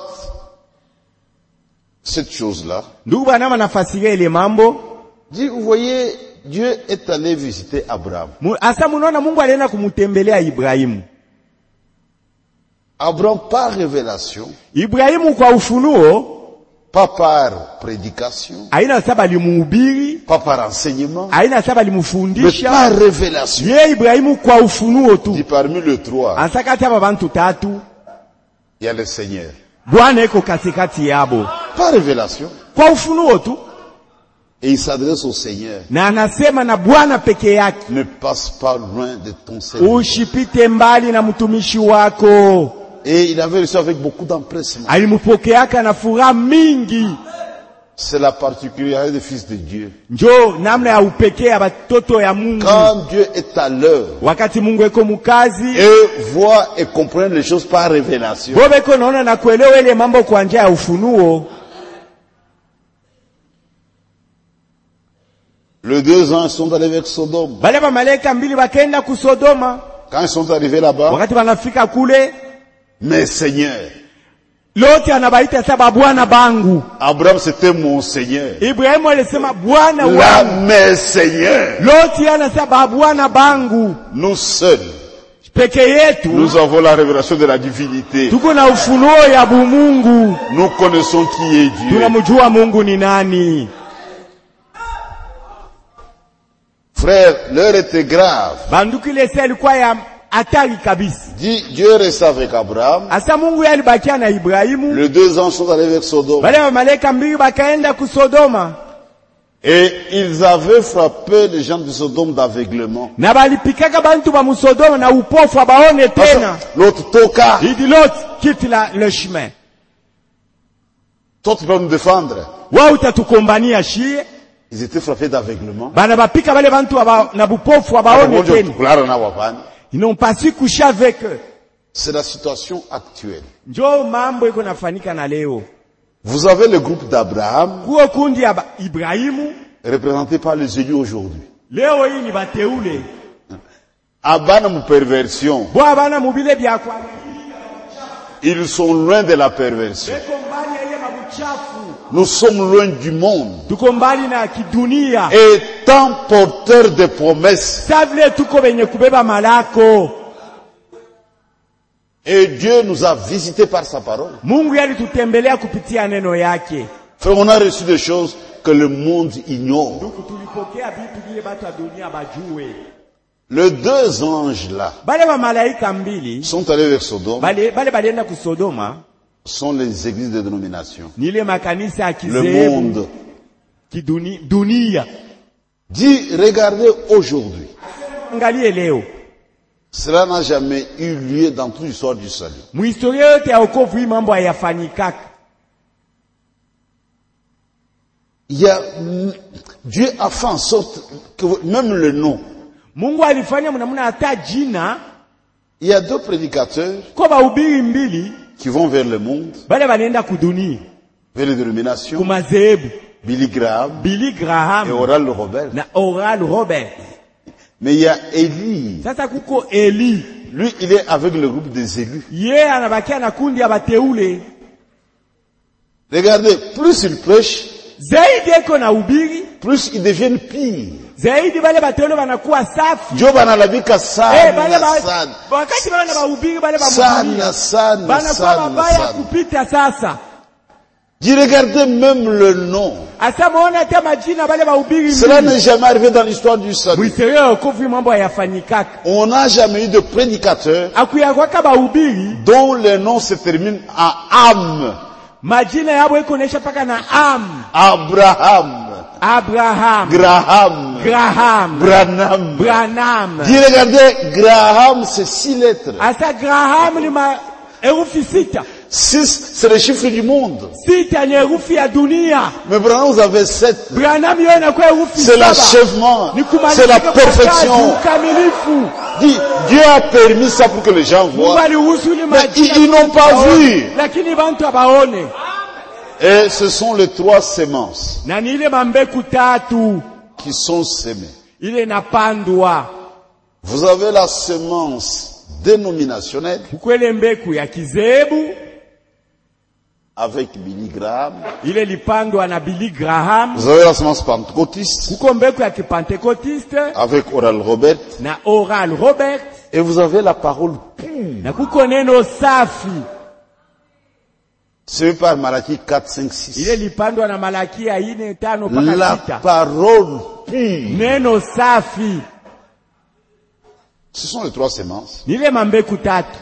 cette chose-là. Ndugu Branham anafasiria ile mambo. Dit, vous voyez, Dieu est allé visiter Abraham. Asa munaona Mungu alienda kumtembelea Ibrahimu. Abraham par révélation. Ibrahimu kwa ufunuo pas par prédication, aina saba limuhubiri, pas par enseignement, aina saba mais limufundisha, par révélation. ye Ibrahimu kwa ufunuo tu. Dit parmi les trois, Ansakati hapa bantu tatu, il y a le Seigneur. Bwana eko katikati yabo. Par révélation. Kwa ufunuo tu. Et il s'adresse au Seigneur. Na anasema na Bwana peke yake. Ne passe pas loin de ton Seigneur. Ushipite mbali na mtumishi wako. Et il avait reçu avec beaucoup d'empressement. Alimupokeaka na furaha mingi. C'est la particularité des fils de Dieu. Njo namna ya upekee ya batoto ya Mungu. Quand Dieu est à l'heure, wakati Mungu eko mukazi, et voit et comprend les choses par révélation, bobeko naona na kuelewa ile mambo kwa njia ya ufunuo. les deux anges sont allés vers Sodome. Bale ba malaika mbili bakaenda ku Sodoma. Quand ils sont arrivés là-bas, Wakati banafika kule, mais Seigneur, Loti anabaita saba Bwana bangu. Abraham c'était mon Seigneur. Ibrahimu alisema Bwana Là, wangu. mais Seigneur, Loti anasema Bwana bangu. nous seuls, Peke yetu nous avons la révélation de la divinité. tuko na ufunuo ya bumungu. Nous connaissons qui est Dieu. Tunamjua Mungu ni nani. Frère, l'heure était grave. Banduki ile sasa ilikuwa ya hatari kabisa. Dit, Dieu reste avec Abraham. Asa Mungu yalibakia na Ibrahimu. Les deux anges sont allés vers Sodome. Bale wa malaika mbili bakaenda ku Sodoma. Et ils avaient frappé les gens de Sodome d'aveuglement. Na balipikaka bantu ba Sodoma na upofu abaone tena. L'autre toka. Il dit l'autre quitte la, le chemin. Toi tu peux nous défendre. Wa utatukombania shie. Ils étaient frappés d'aveuglement. Bana bapika bale bantu aba na bupofu abaone tena. Ils n'ont pas su coucher avec eux. C'est la situation actuelle. Njo mambo iko nafanyika na leo. Vous avez le groupe d'Abraham, Kuo kundi ya Ibrahimu, représenté par les élus aujourd'hui. leo hii ni bateule. Abana mu perversion. Bwa bana mubile bya kwa. Ils sont loin de la perversion. Beko mbali ya ile mabuchafu. Nous sommes loin du monde. Tuko mbali na kidunia. Étant porteurs de promesses. Savile tuko benye kubeba malako. Et Dieu nous a visités par sa parole. Mungu alitutembelea kupitia neno yake. Frère, on a reçu des choses que le monde ignore. Ndugu, tulipokea vitu vile watu wa dunia bajue. Les deux anges là Bale wa malaika mbili sont allés vers Sodome. bale bale balienda ku Sodoma, Sont les églises de dénomination. ni ile makanisa ya Le kizehebu monde. kiduni dunia. Dit, regardez aujourd'hui. Angalie leo. Cela n'a jamais eu lieu dans toute l'histoire du salut. Muhistoria yote ya wokovu hii mambo hayafanyikaka. Il y a, Dieu a fait en sorte que même le nom. Mungu alifanya mnamuna hata jina. Il y a deux prédicateurs Kwa bahubiri mbili qui vont vers le monde, bale balienda kudunia, vers les dénominations, kumazehebu, Billy Graham Billy et Graham Oral Robert. na Oral Robert. Mais il y a Élie. Sasa kuko Eli. Lui, il est avec le groupe des élus. Ye anabakia na kundi ya bateule. Regardez, plus ils prêchent, Zaidi eko na ubiri, plus ils deviennent pires. zaidi bale bateule wanakuwa safi. Dieu banalabika Eh, sana bale ba, sana. wakati bale bahubiri bale Sana bamudunia sana banakuwa sana mabaya sana. kupita sasa. Dis, regardez même le nom. Asa muone hata majina bale bahubiri Cela mbili. n'est jamais arrivé dans l'histoire du salut. Mwiserio wokovu mambo hayafanyikaka. On n'a jamais eu de prédicateur Akuya kwaka bahubiri, dont le nom se termine en âme. majina yabo iko nesha paka na Am, Abraham, Abraham, Graham, Graham, Branham. Branham. Dis, regardez, Graham, c'est six lettres. Asa Graham ni ma herufi sita. Six, c'est le chiffre du monde. Sita ni herufi ya dunia. Mais Branham, vous avez sept. Branham yo inakuwa herufi C'est saba. l'achèvement. Ni C'est kumalizika la kwa kazi, perfection. ukamilifu. Dis, Dieu a permis ça pour que les gens Mungu voient. aliruhusu ni Mais majina ils, ils n'ont pas vu. lakini bantu abaone. Et ce sont les trois semences Na ni ile mambeku tatu qui sont semées. ile napandwa. Vous avez la semence dénominationnelle Kukwele mbeku ya kizebu avec Billy Graham. ile lipandwa na Billy Graham. Vous avez la semence pentecôtiste Kuko mbeku ya kipentekotiste avec Oral Robert. na Oral Robert. Et vous avez la parole pure. Na kuko neno safi. C'est par Malachie quatre, cinq, six. Ile lipandwa na Malaki ya ine tano mpaka La sita. parole pure. Neno safi. Ce sont les trois semences. Nile mambeku tatu.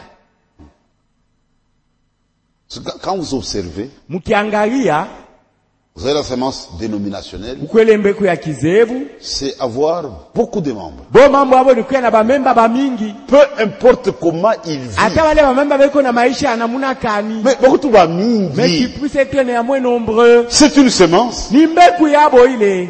Quand vous observez, Mukiangalia, vous avez la semence dénominationnelle, ukwele mbeku ya kizebu, c'est avoir beaucoup de membres. bo mambo abo ni kuya na bamemba bamingi. Peu importe comment ils vivent. Ata wale bamemba beko na maisha anamuna kani. Mais beaucoup de bamingi. Mais qui puisse être ya moins nombreux. C'est une semence. Ni mbeku yabo ile.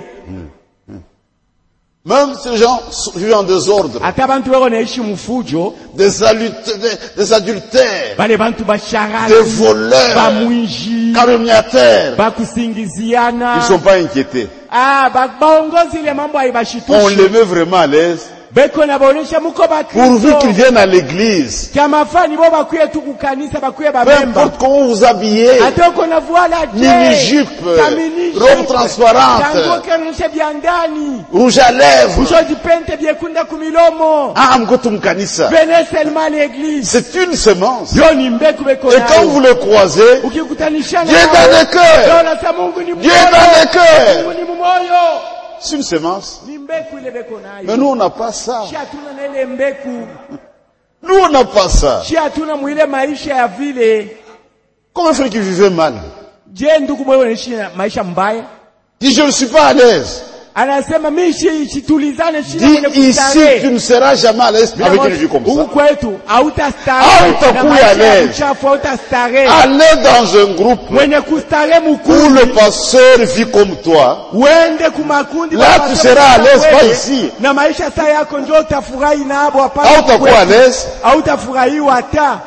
Même ces gens vivent en désordre. Ata bantu wako naishi mufujo. Des adultères, des adultères. Bale bantu basharati. Des voleurs. Bamwinji. Calomniateurs. Bakusingiziana. Ils ne sont pas inquiétés. Ah, baongozi ile mambo haibashitushi. On les met vraiment à l'aise. Beko na baonesha muko bakristo. Pourvu qu'ils viennent à l'église. Kama fani bo bakuye tu kukanisa bakuye Peu babemba. importe comment vous habillez. Atoko na voila je. Mini-jupe. Robe transparente. Tango kanisha biandani. Rouge à lèvres. Ushodi pente biekunda kumilomo. Ah, mkoto mkanisa. Venez seulement à l'église. C'est une semence. Yo ni mbeku beko Et na. quand vous le croisez, Ukikutanisha na. Dieu dans le cœur. Dola sa Mungu ni Dieu dans le cœur. Mungu ni mumoyo. C'est une semence. Ni mbeku ile beko nayo. Mais nous, on n'a pas ça. Shi hatuna na ile mbeku. Nous, on n'a pas ça. Shi hatuna mwile maisha ya vile. Comment faire qu'ils vivaient mal? Je ndugu mwewe naishi maisha mbaya? Dit, je ne suis pas à l'aise. Anasema mimi situlizane shida Dis mwenye ici, kustarehe. tu ne seras jamais à l'aise avec une vie comme Huku ça. kwetu hautastarehe. Hautakuwa à l'aise. Uchafu hautastarehe. Allez dans un groupe Mwenye kustarehe où mkundi. le pasteur vit comme toi. Uende kumakundi. Là, tu seras à l'aise, pas ici. Na maisha saa yako ndio utafurahi na hapo hapa. Hautakuwa à l'aise. Hautafurahiwa hata.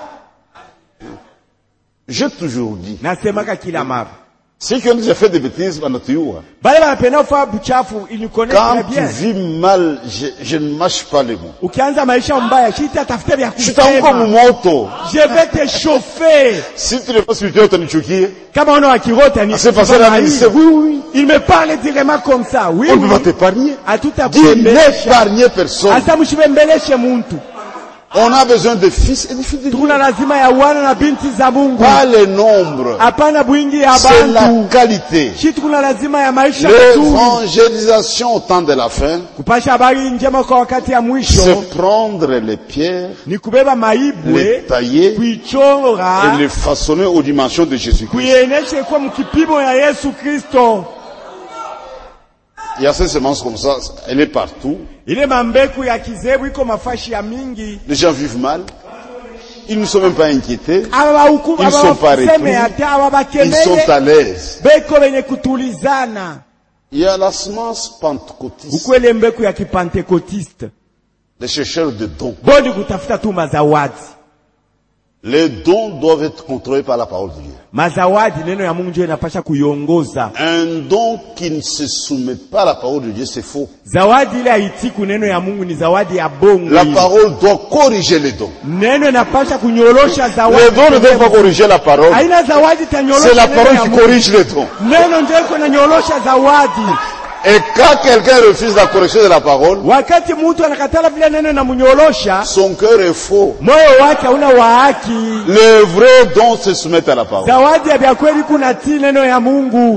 J'ai toujours dit. Nasemaka kila mara. Ceux qui ont déjà fait des bêtises, wanatuyua. Bale wanapenda kufanya buchafu, ils nous connaissent Quand très tu bien. vis mal, je, je ne mâche pas les mots. Ukianza maisha mbaya, shita tafuta vya Tutakuwa kusema. mumoto. Je vais te chauffer. Si tu n'es pas spirituel, utanichukia. Kama una wakirota ni C'est parce que la vie, c'est oui, oui. il me parle directement comme ça. Oui, On ne oui. va t'épargner. Dieu Hatutakuembelesha. n'épargne personne. Hata mshibembeleshe muntu. On a besoin de fils et de filles de Dieu. Tuna lazima ya wana na binti za Mungu. Pas le nombre. Hapana bwingi ya C'est la bantu. qualité. Shi tuna lazima ya maisha mazuri. L'évangélisation au temps de la fin, Kupasha habari njema kwa wakati ya mwisho. c'est prendre les pierres, Ni kubeba maibwe, les tailler kuichora, et les façonner aux dimensions de Jésus-Christ. kuieneshe kwa mkipimo ya Yesu Kristo. Il y a cette semence comme ça, elle est partout. Ile mambeku ya kizebu iko mafashi ya mingi. Les gens vivent mal. Ils ne sont même pas inquiétés. Aba hukumu Ils sont pas repris. Ils sont à l'aise. Beko wenye kutulizana. Il y a la semence pentecôtiste, Ukwele mbeku ya kipantekotiste. les chercheurs de dons. Bodi kutafuta tu mazawadi. Les dons doivent être contrôlés par la parole de Dieu. Mazawadi neno ya Mungu ndio inapasha kuiongoza. Un don qui ne se soumet pas à la parole de Dieu, c'est faux. Zawadi ile haitiku neno ya Mungu ni zawadi ya bongo. La ile. parole doit corriger les dons. Neno inapasha kunyorosha zawadi. Les dons ne doivent pas corriger la parole. Haina zawadi tanyorosha. C'est la neno parole ya qui Mungu. corrige les dons. Neno ndio iko nanyorosha zawadi. Et quand quelqu'un refuse la correction de la parole, Wakati mtu anakatala vile neno na munyorosha, son cœur est faux. moyo wake hauna wa haki. Les vrais dons se soumettent à la parole. Zawadi ya vya kweli kuna ti neno ya Mungu.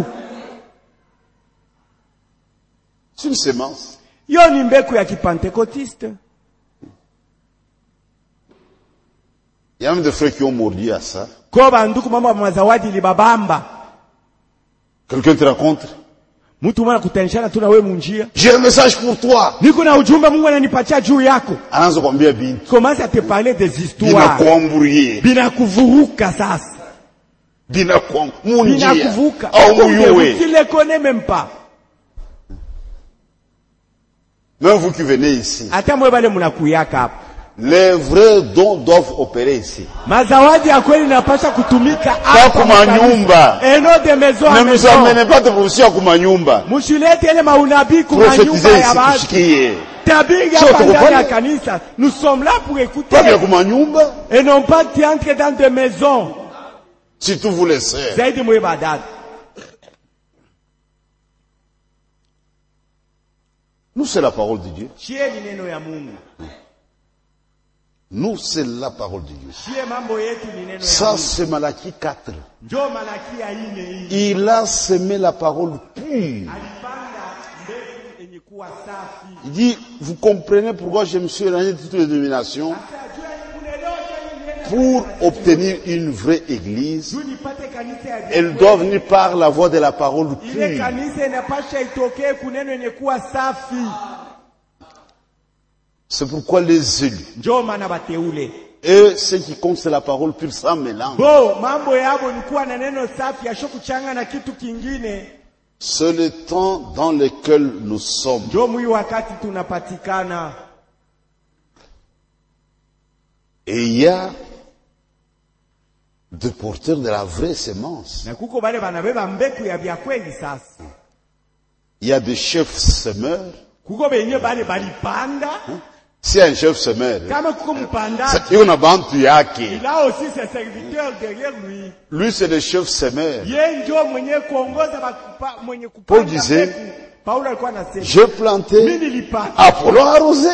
C'est une semence. Yo ni mbeku ya kipantekotiste. Il y a même des frères qui ont mordu à ça. Kwa banduku mambo ya mazawadi libabamba. Quelqu'un te raconte, Mtu mwana kutanishana tu na wewe munjia. j'ai un message pour toi. Niko na ujumbe Mungu ananipatia juu yako. Anaanza kuambia binti, Commence à te parler des histoires. binakuamburie, Bina kuvuruka sasa. binakuam, Bina munjia, kuvuka. au muyuwe. Tu les connais même pas. Même vous qui venez ici, Hata mwe bale mnakuyaka hapa. les vrais dons doivent opérer ici. Mazawadi ya kweli inapaswa kutumika Pas hapa. kuma nyumba. Eno de maison Ne à nous maison. amenez pas de prophéties kuma nyumba. Mushilete ile maunabii kwa nyumba Prophétisez ya ici, watu. tushikie. Tabiga Sio hapa ndani tukufanya. ya kanisa. Nous sommes là pour écouter. Pas bien kuma nyumba. Et non pas tu entres dans des maisons. Surtout vous les sœurs. Zaidi mwe badad. Nous, c'est la parole de Dieu. Chie ni neno ya Mungu. Nous, c'est la parole de Dieu. Ça, c'est Malachie quatre. Il a semé la parole pure. Il dit, vous comprenez pourquoi je me suis éloigné de toutes les dénominations? Pour obtenir une vraie église, elle doit venir par la voie de la parole pure. C'est pourquoi les élus, et ce qui compte, c'est la parole pure sans mélange. C'est le temps dans lequel nous sommes. Et il y a des porteurs de la vraie semence. Il y a des chefs semeurs. Hein? Si un chef semeur, il a bantu yake. Lui, c'est le chef semeur. Paul disait, j'ai planté, Apollo a arrosé.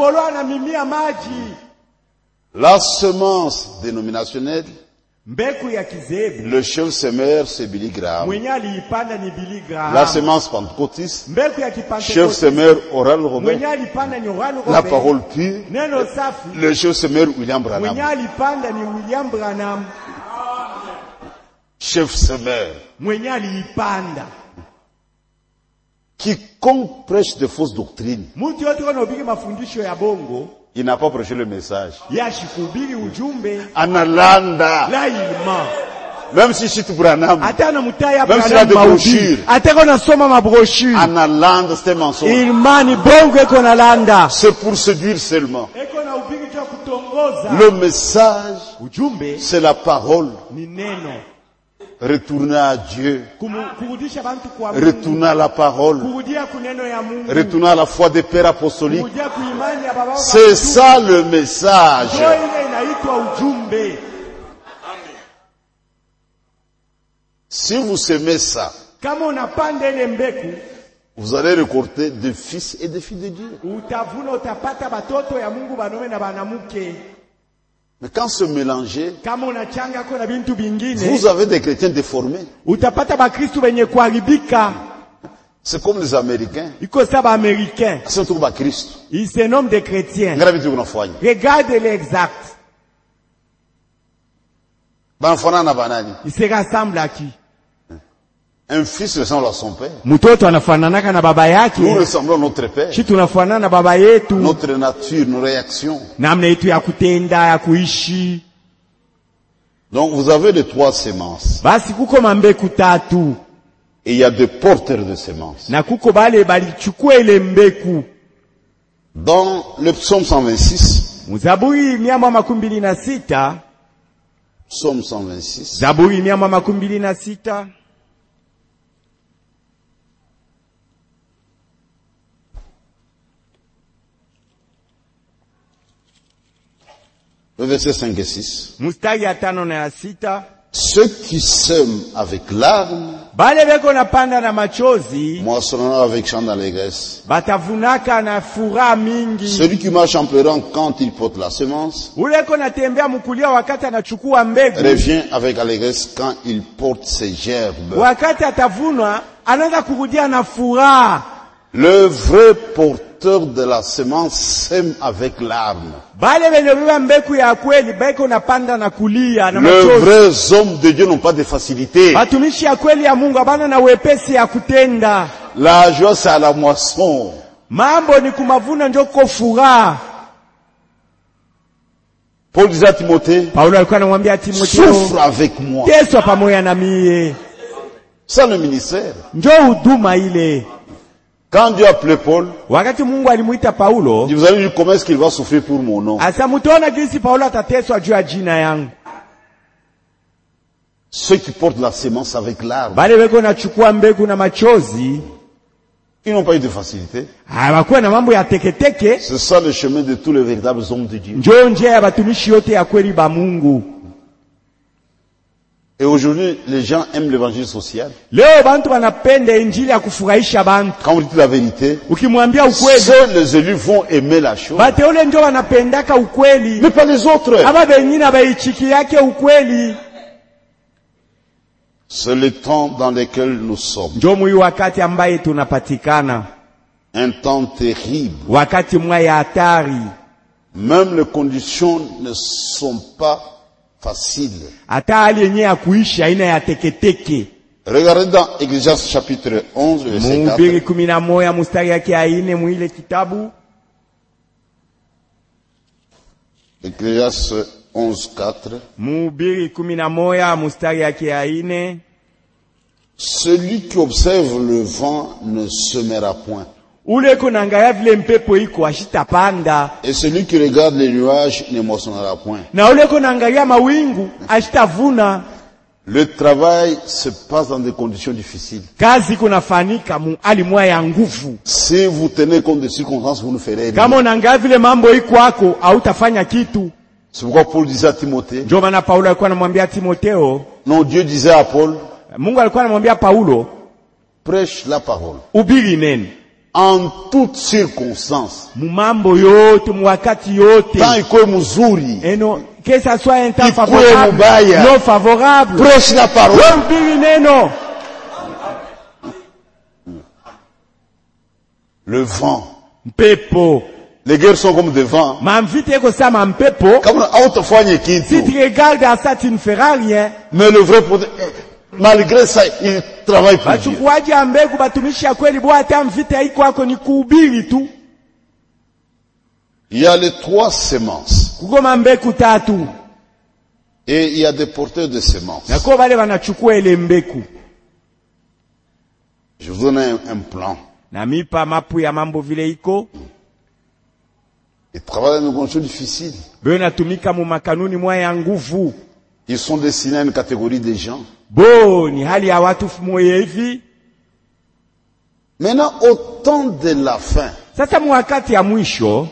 La semence dénominationnelle, le chef semeur, c'est Billy Graham. La semence pentecôtiste, chef semeur Oral Robert. La parole pure, le chef semeur William Branham. Chef semeur. Quiconque prêche de fausses doctrines, il n'a pas prêché le message. Analanda. Même si c'est Branham. Même s'il a des brochures. Analanda, c'est un mensonge. C'est pour séduire seulement. Le message, c'est la parole. Retourner à Dieu. Retourner à la parole. Retourner à la foi des pères apostoliques. C'est ça le message. Si vous semez ça, vous allez récolter des fils et des filles de Dieu. Mais quand se mélanger, vous avez des chrétiens déformés. C'est comme les Américains. C'est tout Christ. Ils se nomment des chrétiens. Regardez l'exact. Ils se rassemblent à qui? Un fils ressemble à son père. Nous ressemblons à notre père. Notre nature, nos réactions. Donc vous avez les trois semences. Et il y a des porteurs de semences. Dans le psaume cent vingt-six. Psaume cent vingt-six. Le verset cinq et six. Ceux qui sèment avec larmes moissonneront avec chant d'allégresse. Celui qui marche en pleurant quand il porte la semence revient avec allégresse quand il porte ses gerbes. Le vrai porteur de la semence sème avec larmes. Les vrais hommes de Dieu n'ont pas de facilité. La joie, c'est à la moisson. Paul disait à Timothée, souffre avec moi. C'est le ministère. Quand Dieu a appelé Paul, il dit, vous allez dire comment est-ce qu'il va souffrir pour mon nom. Ceux qui portent la semence avec larmes, ils n'ont pas eu de facilité. C'est ça le chemin de tous les véritables hommes de Dieu. Et aujourd'hui, les gens aiment l'évangile social. Leo bantu wanapenda injili ya kufurahisha bantu. Quand vous dites la vérité, ukimwambia ukweli, seuls les élus vont aimer la chose. Bateule ndio wanapendaka ukweli. Mais pas les autres. Aba wengine baichiki yake ukweli. C'est le temps dans lequel nous sommes. Ndio mwi wakati ambaye tunapatikana. Un temps terrible. Wakati mwa ya hatari. Même les conditions ne sont pas faciles. Hata hali yenyewe ya kuishi haina ya teketeke. Regardez dans Ecclésiaste chapitre onze verset quatre. Mhubiri kumi na moja mstari yake ya nne mwile kitabu. Ecclésiaste onze quatre. Mhubiri kumi na moja mstari yake ya nne. Celui qui observe le vent ne semera point. Ule kunangalia vile mpepo iko ashitapanda. Et celui qui regarde les nuages ne moissonnera point. Na ule kunangalia mawingu ashitavuna. Le travail se passe dans des conditions difficiles. Kazi kunafanyika mu hali moya ya nguvu. Si vous tenez compte des circonstances, vous ne ferez rien. Kama unaangalia vile mambo iko kwako, hautafanya kitu. C'est pourquoi Paul disait à Timothée. Ndio maana Paulo alikuwa anamwambia Timotheo. Non, Dieu disait à Paul. Mungu alikuwa anamwambia Paulo, prêche la parole. Ubiri neno. En toutes circonstances. Mumambo yote, mwakati yote. Tant iko mzuri. Eno, que ça soit un temps favorable, non favorable. Prêche la parole. Ubiri neno. Le vent. Mpepo. Les guerres sont comme des vents. Mamvite eko sama mpepo. Comme autafanya kitu. Si tu regardes à ça, tu ne feras rien. Mais le vrai pour malgré ça, il travaille pour Dieu. Bachukwaji ambegu batumishi ya kweli bwa hata mvita iko wako ni kuhubiri tu. Il y a les trois semences. Kugoma mbeku tatu. Et il y a des porteurs de semences. Na kwa wale wanachukua ile mbeku. Je vous donne un, un plan. Na mipa mapu ya mambo vile iko. Ils travaillent dans des conditions difficiles. Bena tumika mu makanuni mwa ya nguvu. Ils sont destinés à une catégorie de gens. Bo, ni hali ya watu mmoja hivi. Maintenant, au temps de la fin. Sasa mwakati ya mwisho.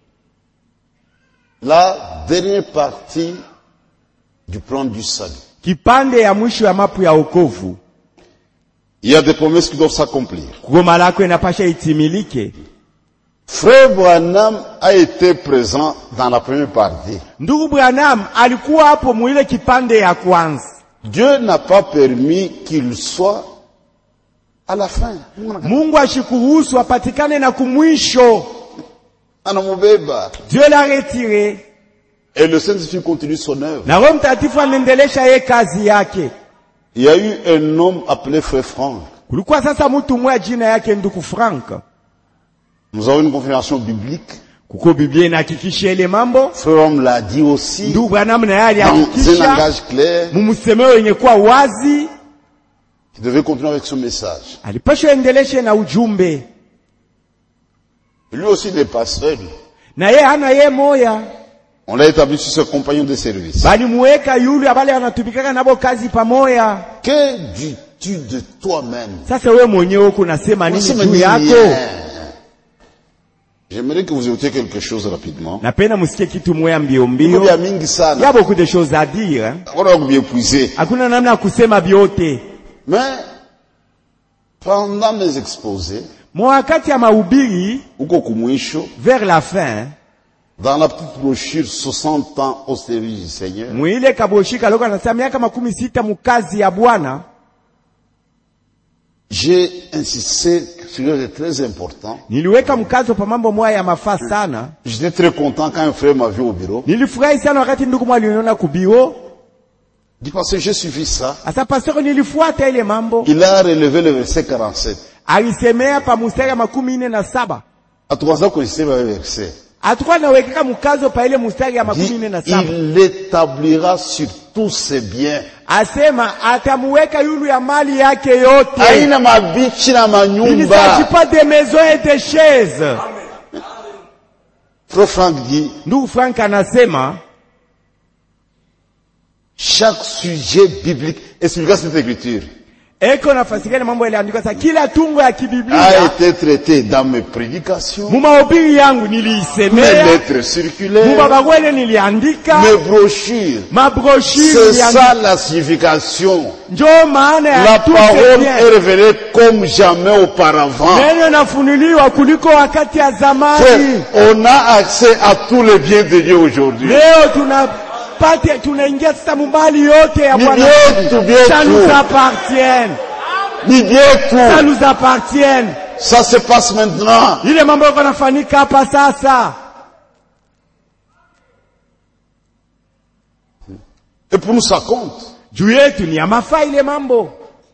La dernière partie du plan du salut. Kipande ya mwisho ya mapu ya wokovu. Il y a des promesses qui doivent s'accomplir. Kugoma lako inapasha itimilike. Frère Branham a été présent dans la première partie. Ndugu Branham alikuwa hapo mwile kipande ya kwanza. Dieu n'a pas permis qu'il soit à la fin. Mungu ashikuruhusu apatikane na kumwisho. Anamubeba. Dieu l'a retiré. Et le Saint-Esprit continue son œuvre. Na Roho Mtakatifu anaendelesha yeye kazi yake. Il y a eu un homme appelé Frère Franck. Kulikuwa sasa mtu mmoja jina yake ndugu Frank. Nous avons une confirmation biblique. Kuko Biblia inahakikisha ile mambo. Frère Homme l'a dit aussi. Ndugu Branham na yeye alihakikisha. Dans un langage clair. Mumsemeo yenye kuwa wazi. Il devait continuer avec son message. Alipaswa endeleshe na ujumbe. Lui aussi n'est pas seul. Na yeye hana yeye moya. On l'a établi sur ses compagnons de service. Bali muweka yule abale anatumikaka nabo kazi pamoja. Que dis-tu de toi-même? Sasa wewe mwenyewe uko unasema nini juu yako? J'aimerais que vous écoutiez quelque chose rapidement. Napenda musikie kitu moya mbio mbio. Il y a mingi sana. Il y a beaucoup de choses à dire. On va bien épuiser. Hakuna namna kusema vyote. Mais pendant mes exposés, mwakati ya mahubiri, uko kumwisho, vers la fin, dans la petite brochure soixante ans au service du Seigneur, mwile kaboshika loko anasema miaka makumi sita mukazi ya Bwana, j'ai insisté sur quelque chose de très important. Niliweka mkazo pa mambo moja ya mafaa sana. J'étais très content quand un frère m'a vu au bureau. Nilifurahi sana wakati ndugu mwa aliniona ku bureau. Dit parce que j'ai suivi ça. Asa pastor nilifuata ile mambo. Il a relevé le verset quarante-sept. Alisemea pa mstari makumi nne na saba. Atuanza kuisema ile verset. Atakuwa naweka mkazo pa ile mstari ya makumi nne na saba. Il l'établira sur tous ses biens. Asema atamuweka yulu ya mali yake yote. Haina mabichi na manyumba. Il ne s'agit pas de maisons et de chaises. Frère Franck dit, ndugu Frank anasema, chaque sujet biblique explique cette écriture. eko nafasika mambo yaliandikwa sasa kila tungo ya kibiblia a été traité dans mes prédications, mumahubiri yangu mes niliisemea, lettres circulaires, mubabarwele niliandika, mes brochures. mabroshiri C'est ça la signification. njoo maana ya La tout parole bien. est révélée comme jamais auparavant. Neno nafunuliwa kuliko wakati ya zamani. Frère, on a accès à tous les biens de Dieu aujourd'hui. Leo tunapata tunaingia sasa mubali yote ya Ni Bwana. vyetu, vyetu. Ça nous appartient. Ni Dieu Ça tout. nous appartient. Ça se passe maintenant. Ile mambo yako nafanyika hapa sasa. Et pour nous ça compte. Juu yetu ni ya mafaa ile mambo.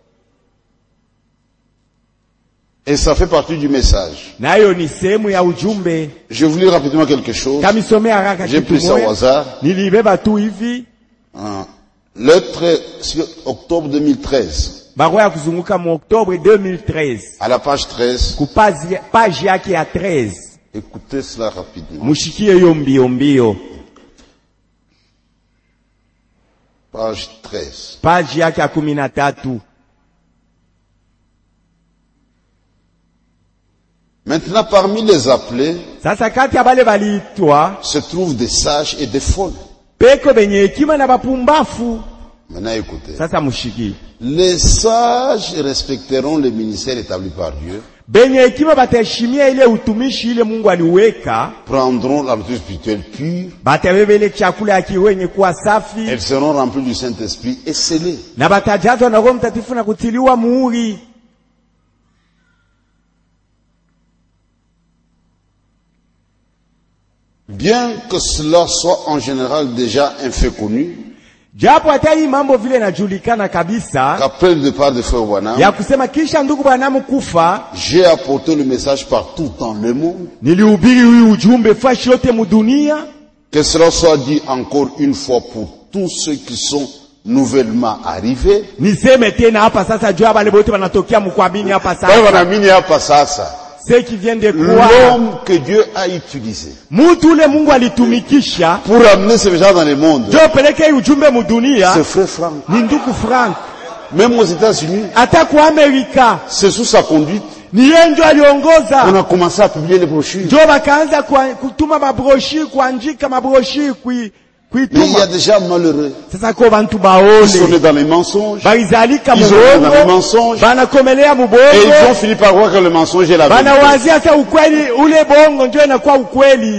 Et ça fait partie du message. Nayo ni sehemu ya ujumbe. Je vous lis rapidement quelque chose. Kamisomea haraka J'ai kitu pris ça au moja. hasard. Nilibeba tu hivi. Hein. Lettre sur octobre deux mille treize. Barua ya kuzunguka mu Oktobre deux mille treize. À la page treize. Kupazi page yake ya treize. Écoutez cela rapidement. Mushikie yo mbio mbio. Page treize. Page yake ya kumi na tatu. Maintenant, parmi les appelés, Sasa kati ya bale baliitwa se trouvent des sages et des folles. peko benye hekima na bapumbafu. Maintenant, écoutez. Sasa mushiki. Les sages respecteront le ministère établi par Dieu, Benye hekima bataheshimia ile utumishi ile Mungu aliweka, prendront la nourriture spirituelle pure, batabeba ile chakula ya kiroho yenye kuwa safi, elles seront remplies du Saint-Esprit et scellées. na batajazwa na Roho Mtakatifu na kutiliwa muhuri. Bien que cela soit en général déjà un fait connu, Japo hata hii mambo vile inajulikana kabisa, qu'après le départ de Frère Branham, ya kusema kisha ndugu Branham kufa, j'ai apporté le message partout dans le monde, nilihubiri huyu ujumbe fashi yote mudunia, que cela soit dit encore une fois pour tous ceux qui sont nouvellement arrivés. niseme tena hapa sasa juu abale bote wanatokea mkuamini hapa Frère sasa. Branham y a pas ça, ça. Ceux qui viennent de croire. L'homme que Dieu a utilisé Mutu ule Mungu alitumikisha pour amener ce gens dans le monde, ndio peleke ujumbe mudunia c'est Frère Franck. ni ndugu Frank. Même aux États-Unis, Hata kwa Amerika c'est sous sa conduite. ni yeye ndio On aliongoza. a commencé à publier les brochures. Ndio wakaanza kwa- kutuma mabroshi, kuandika mabroshi, kui Mais il y kuituma. a déjà malheureux. Sasa kwa bantu Ils sont nés baone dans les mensonges. baizalika Ils ont été dans les mubongo, mensonges. banakomelea Et ils mubongo, ont fini par croire que le mensonge est la vérité. banawazia sasa ukweli ule bongo ndio inakuwa ukweli.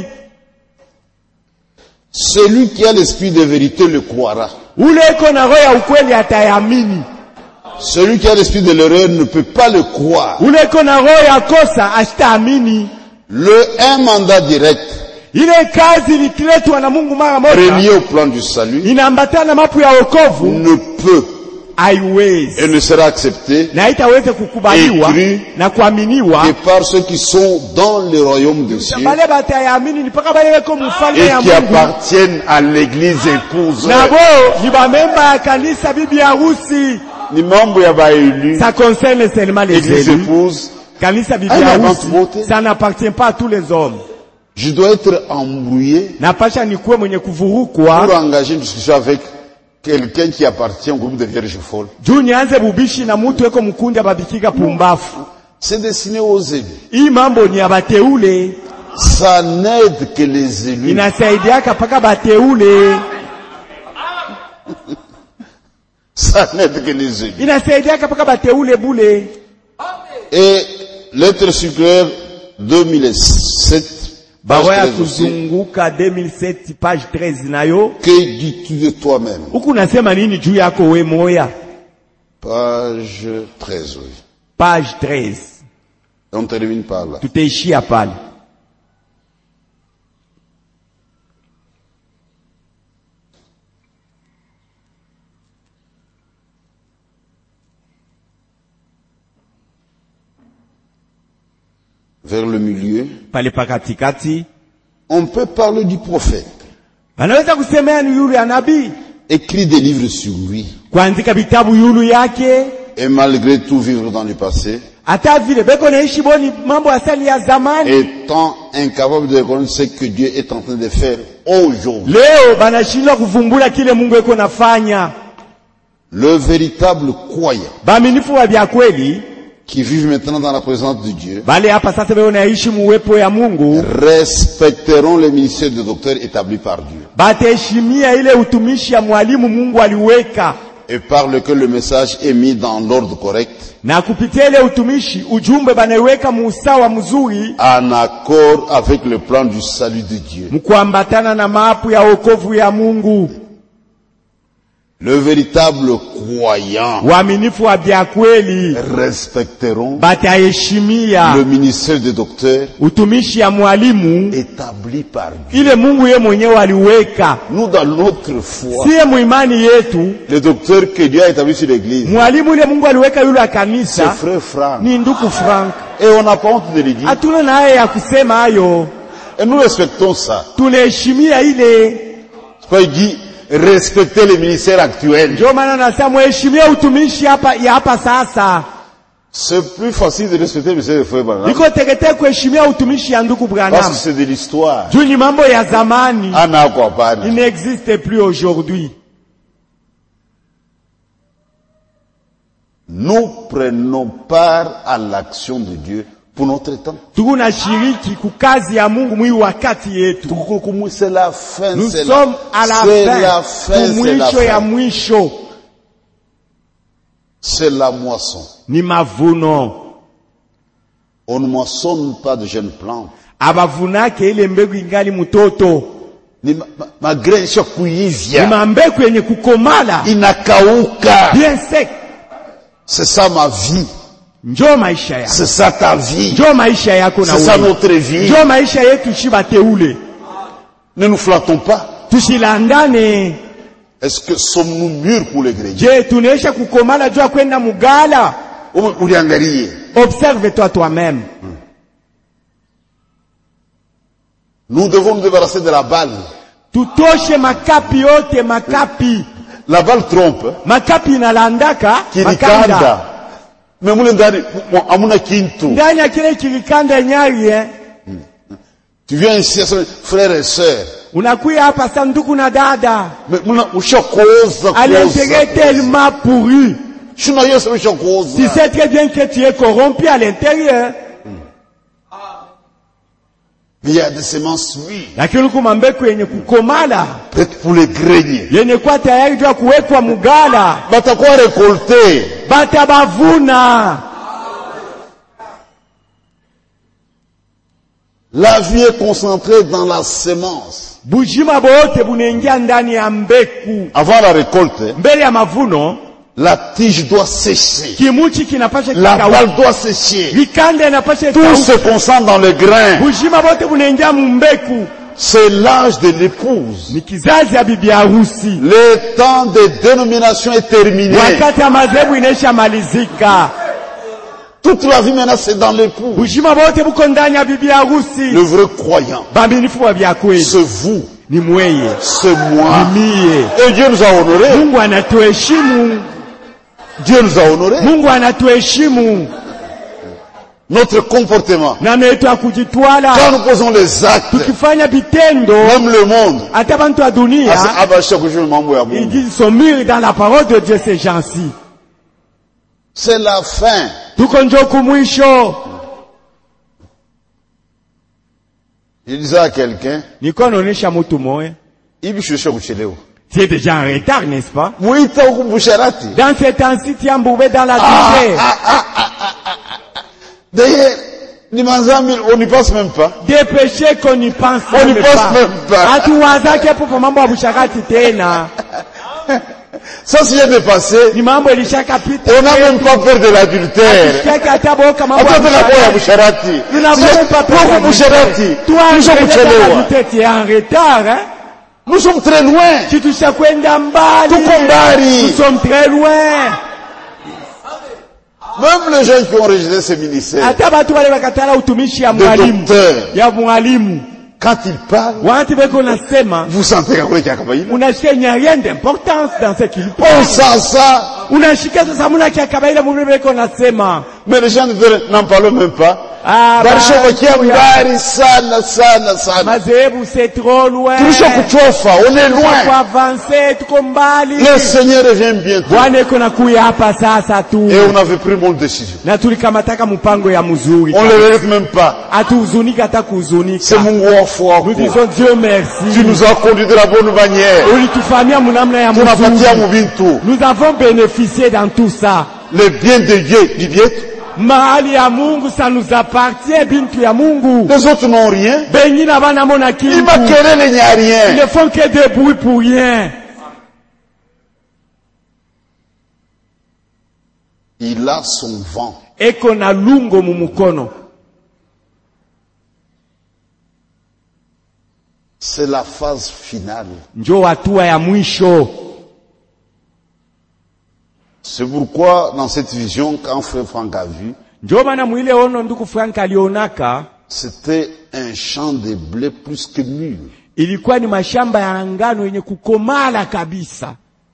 Celui qui a l'esprit de vérité le croira. Ule iko na roho ya ukweli atayamini. Celui qui a l'esprit de l'erreur ne peut pas le croire. Ule iko na roho ya kosa asitaamini. Le un mandat direct Ile kazi ililetwa na Mungu mara moja, relié au plan du salut inaambatana na mapu ya wokovu, ne peut haiwezi et ne sera accepté na haitaweza kukubaliwa Écrit na kuaminiwa que par ceux qui sont dans le royaume des cieux bale batayamini ni paka bale weko mfalme et ya qui Mungu, appartiennent à l'église épouse. nabo ni bamemba ya kanisa bibi harusi. Ni mambo ya baélu, Ça concerne seulement les église élus. épouse. Kanisa bibi Ah, mais harusi, avant tout, ça n'appartient pas à tous les hommes. Je dois être embrouillé Napasha nikuwe mwenye pour kuvurukwa engager une discussion avec quelqu'un qui appartient au groupe de vierges folles. juu nianze bubishi na mutu weko mkundi ababikika pumbafu. C'est destiné aux élus. Hii mambo ni ya bateule, Ça n'aide que les élus. inasaidiaka paka bateule, Ça n'aide que les élus. inasaidiaka paka bateule bule. Et lettre circulaire deux mille sept, page Barua ya treize aussi. kuzunguka deux mille sept page treize nayo. Que dis-tu de toi-même? Huku nasema nini juu yako we moya? Page treize, oui. Page treize. Et on termine par là. Tutaishia pale. Vers le milieu, Pale pakatikati. on peut parler du prophète. Wanaweza kusemea ni yule ya nabii, Écrit des livres sur lui. kuandika vitabu yulu yake, Et malgré tout vivre dans le passé, hata vile beko naishi boni mambo asali ya zamani. étant incapable de reconnaître ce que Dieu est en train de faire aujourd'hui. Leo banashindwa kuvumbula kile Mungu eko nafanya. Le véritable croyant Baaminifu wa vya kweli qui vivent maintenant dans la présence de Dieu bali hapa sasa wewe unaishi muwepo ya Mungu respecteront les ministères de docteurs établis par Dieu. bataheshimia ile utumishi ya mwalimu Mungu aliweka, et par lequel le message est mis dans l'ordre correct, na kupitia ile utumishi ujumbe banaiweka muusawa mzuri, en accord avec le plan du salut de Dieu. mkuambatana na maapu ya wokovu ya Mungu. Le véritable croyant waaminifu wa vya kweli respecteront bataheshimia le ministère des docteurs utumishi ya mwalimu établi par Dieu. ile Mungu yeye mwenyewe aliweka. Nous dans notre foi, siye muimani yetu, le docteur que Dieu a établi sur l'église, mwalimu ile Mungu aliweka yule c'est kanisa frère Franck. ni ndugu Frank. Et on n'a pas honte de le dire. Hatuna naye ya kusema hayo, Et nous respectons ça. tunaheshimia ile. C'est pas dit respecter les ministères actuels. Ndio maana nasema muheshimia utumishi hapa ya hapa sasa. C'est plus facile de respecter le ministère de frère Branham Iko tekete kuheshimia utumishi ya ndugu parce Branham. que c'est de l'histoire. Juu ni mambo ya zamani. Ana kwa pana. Il n'existe plus aujourd'hui. Nous prenons part à l'action de Dieu pour notre temps. Tunashiriki kukazi ya Mungu mwi wakati yetu. C'est la fin, Nous c'est sommes la, à la c'est fin. la fin, c'est la Mwisho ya fin. mwisho C'est la moisson. ni mavuno. On ne moissonne pas de jeunes plantes. Abavunake ile mbegu ingali mtoto. Ni ma- ma- malgré Ni chakuivia, mambegu yenye kukomala inakauka. bien sec. C'est ça ma vie. Njoo maisha yako. C'est ça ta vie. Njoo maisha yako na C'est ça wewe. notre vie. Njoo maisha yetu shiba teule. Ne nous flattons pas. Tusilandane. Est-ce que sommes-nous mûrs pour les greniers? Je, tunaisha kukomala jua kwenda mugala? Uliangalie. Observe-toi toi-même. Nous devons nous débarrasser de la balle. Tutoshe makapi yote, makapi. La balle trompe. Makapi inalandaka, makanda. Kirikanda. Mais mule ndani amuna kintu. Ndani ya kile kirikanda nyari eh. Tu viens ici, frères et sœurs. Unakuya hapa sanduku na dada. Mais muna ushakoza À l'intérieur tellement pourri. Shuna yesu ushakoza. Tu sais très bien que tu es corrompu à l'intérieur. Il y a des semences, oui. Lakini kuma mbegu yenye kukomala. Peut-être pour les greniers. Yenye kwa tayari jua kuwekwa mugala. Batakuwa récolter. Batabavuna. La vie est concentrée dans la semence. Bujima bote bunengia ndani ya mbeku. Avant la récolte, Mbele ya mavuno, la tige doit sécher. kimuchi kinapasha La kikauka. balle doit sécher. Likande inapasha Tout kikauka. se concentre dans le grain. Bujima bote bunengia mumbeku. C'est l'âge de l'épouse. Ni kizazi ya bibi harusi. Le temps de dénomination est terminé. Wakati ya madhehebu inaisha malizika. Toute la vie maintenant c'est dans l'épouse. Bujima bote buko ndani ya bibi harusi. Le vrai croyant, Baminifu wa vya kweli. c'est vous, Ni mweye. c'est moi. Ni mie. Et Dieu nous a honorés. Mungu anatuheshimu. Dieu nous a honorés. Mungu anatuheshimu. Notre comportement. Namna yetu ya Quand kujitwala. nous posons les actes, Tukifanya vitendo. même le monde, Hata bantu wa dunia. ah, bah, chaque jour, mambo ya Mungu. Ils disent sont mûrs dans la parole de Dieu ces gens-ci. C'est la fin. Tuko njoku mwisho. Je disais à quelqu'un, Niko naonesha mtu moya. hivi shusha kuchelewa. Tu es déjà en retard, n'est-ce pas? Muita huku busharati. Dans ce temps-ci, tu as mbouvé dans la durée. D'ailleurs, ni manzambi, on n'y pense même pas. Des péchés qu'on n'y pense On n'y même pense pas. même pas. Hatuwazake popo mambo ya busharati tena. Ça s'est dépassé. Ni mambo ilishakapita. On n'a même pas peur de l'adultère. Tusikie hata boka mambo ya Hata tena kwa ya busharati. busharati. Nous n'avons même pas peur de Kwa la busharati. Toi, Tusha tu kuchelewa. es en retard, hein? Nous sommes très loin. Si tu sais kwenda mbali. Tuko mbali. Nous sommes très loin. Même les gens qui ont rejeté ce ministère Hata batu wale wakatala utumishi ya de mwalimu. docteur, Ya mwalimu. quand ils parlent, Wakati beko nasema. vous sentez qu'il y a kabaila. Unasikia il n'y a rien d'importance dans ce qu'il On parle. sent ça. Unashika sasa muna kia kabaila mune beko nasema. Mais les gens n'en parlent même pas. Ah, Barishobakia mbali sana sana sana. Mazebu c'est trop loin. Tulisha kuchofa, on est loin. Tuko avancer, tuko mbali. Le Seigneur revient bientôt. Bwana iko nakuya hapa sasa tu. Et on avait pris bonne décision. Na tulikamataka mpango ya mzuri. On ne le regrette même pas. Hatuhuzunika hata kuhuzunika. C'est Mungu wa foi. Nous disons Dieu merci. Tu nous as conduit de la bonne manière. Ulitufanyia munamna ya mzuri. Tunapatia mubintu. Nous avons bénéficié dans tout ça. Le bien de Dieu, du bien. Mahali ya Mungu ça nous appartient, bintu ya Mungu. Les autres n'ont rien. Bengine abana mona kitu. Il m'a querellé, il n'y a rien. Ils ne font que des bruits pour rien. Il a son vent. Eko na lungo mumukono. C'est la phase finale. Njo hatua ya mwisho. C'est pourquoi, dans cette vision, quand Frère Franck a vu, Njo maana mwile ono nduku Frank alionaka, c'était un champ de blé plus que mûr. Ilikuwa ni mashamba ya ngano yenye kukomala kabisa.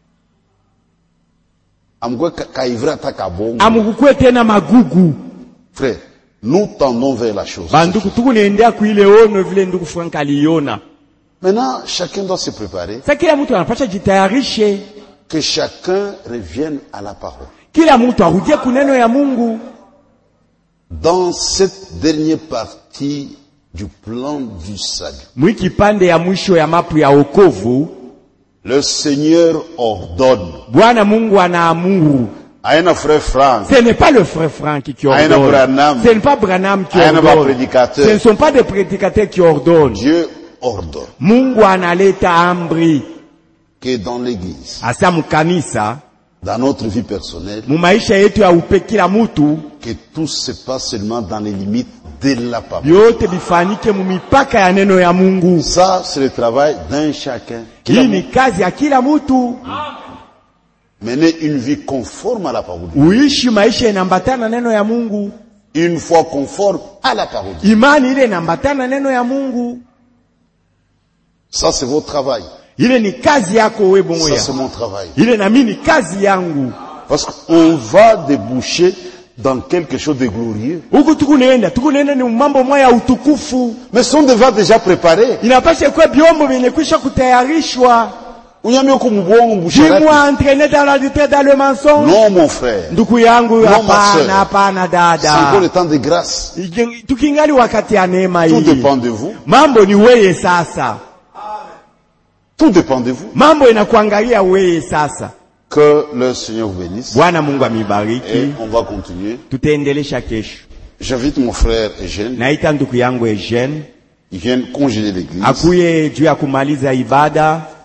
Amkwe kaivra takabongo. Amukukwe tena magugu. Frère, nous tendons vers la chose. Banduku tuku niendea kuile ono vile nduku Frank aliona. Maintenant, chacun doit se préparer. Sasa kila mtu anapaswa jitayarishe. Que chacun revienne à la parole. Kila mtu arudie kuneno ya Mungu. Dans cette dernière partie du plan du salut, Mwiki pande ya mwisho ya mapu ya wokovu, le Seigneur ordonne. Bwana Mungu anaamuru. Aina frère Franck. Ce n'est pas le frère Franck qui ordonne. Aina Branham. Ce n'est pas Branham qui Aina ordonne. prédicateur. Ce ne sont pas des prédicateurs qui ordonnent. Dieu ordonne. Mungu analeta amri. Que dans l'église, Asa mukanisa, dans notre vie personnelle, mumaisha yetu ya upe kila mutu, que tout se passe seulement dans les limites de la parole. yote bifanyike mumipaka ya neno ya Mungu. Ça, c'est le travail d'un chacun. Hii ni kazi ya kila mutu. Mener une vie conforme à la parole. Uishi maisha inambatana neno ya Mungu. Une foi conforme à la parole. Imani ile inambatana neno ya Mungu. Ça, c'est votre travail. Ile ni kazi yako wewe Ça, bongoya. c'est mon travail. Ile na mimi ni kazi yangu. Parce qu'on va déboucher dans quelque chose de glorieux. Huku tukunaenda, tukunaenda ni mambo moya ya utukufu. Mais son devoir déjà préparé. Inapaswa kuwa biombo vyenye kwisha kutayarishwa. Unyami uko mbongo Je mbushara. moi entraîné dans la lutte dans le mensonge. Non, mon frère. Ndugu yangu Non, ma hapana, sœur. hapana C'est encore dada. le temps de grâce. Iki- Tukingali wakati ya neema Tout hii. dépend de vous. Mambo ni weye sasa. Tout dépend de vous. Mambo inakuangalia weye sasa. Que le Seigneur vous bénisse. Bwana Mungu Et amibariki. on va continuer. Tutaendelesha kesho. J'invite mon frère Eugène. Naita ndugu yangu Eugene Il vient congédier l'église. akuye juu ya kumaliza ibada.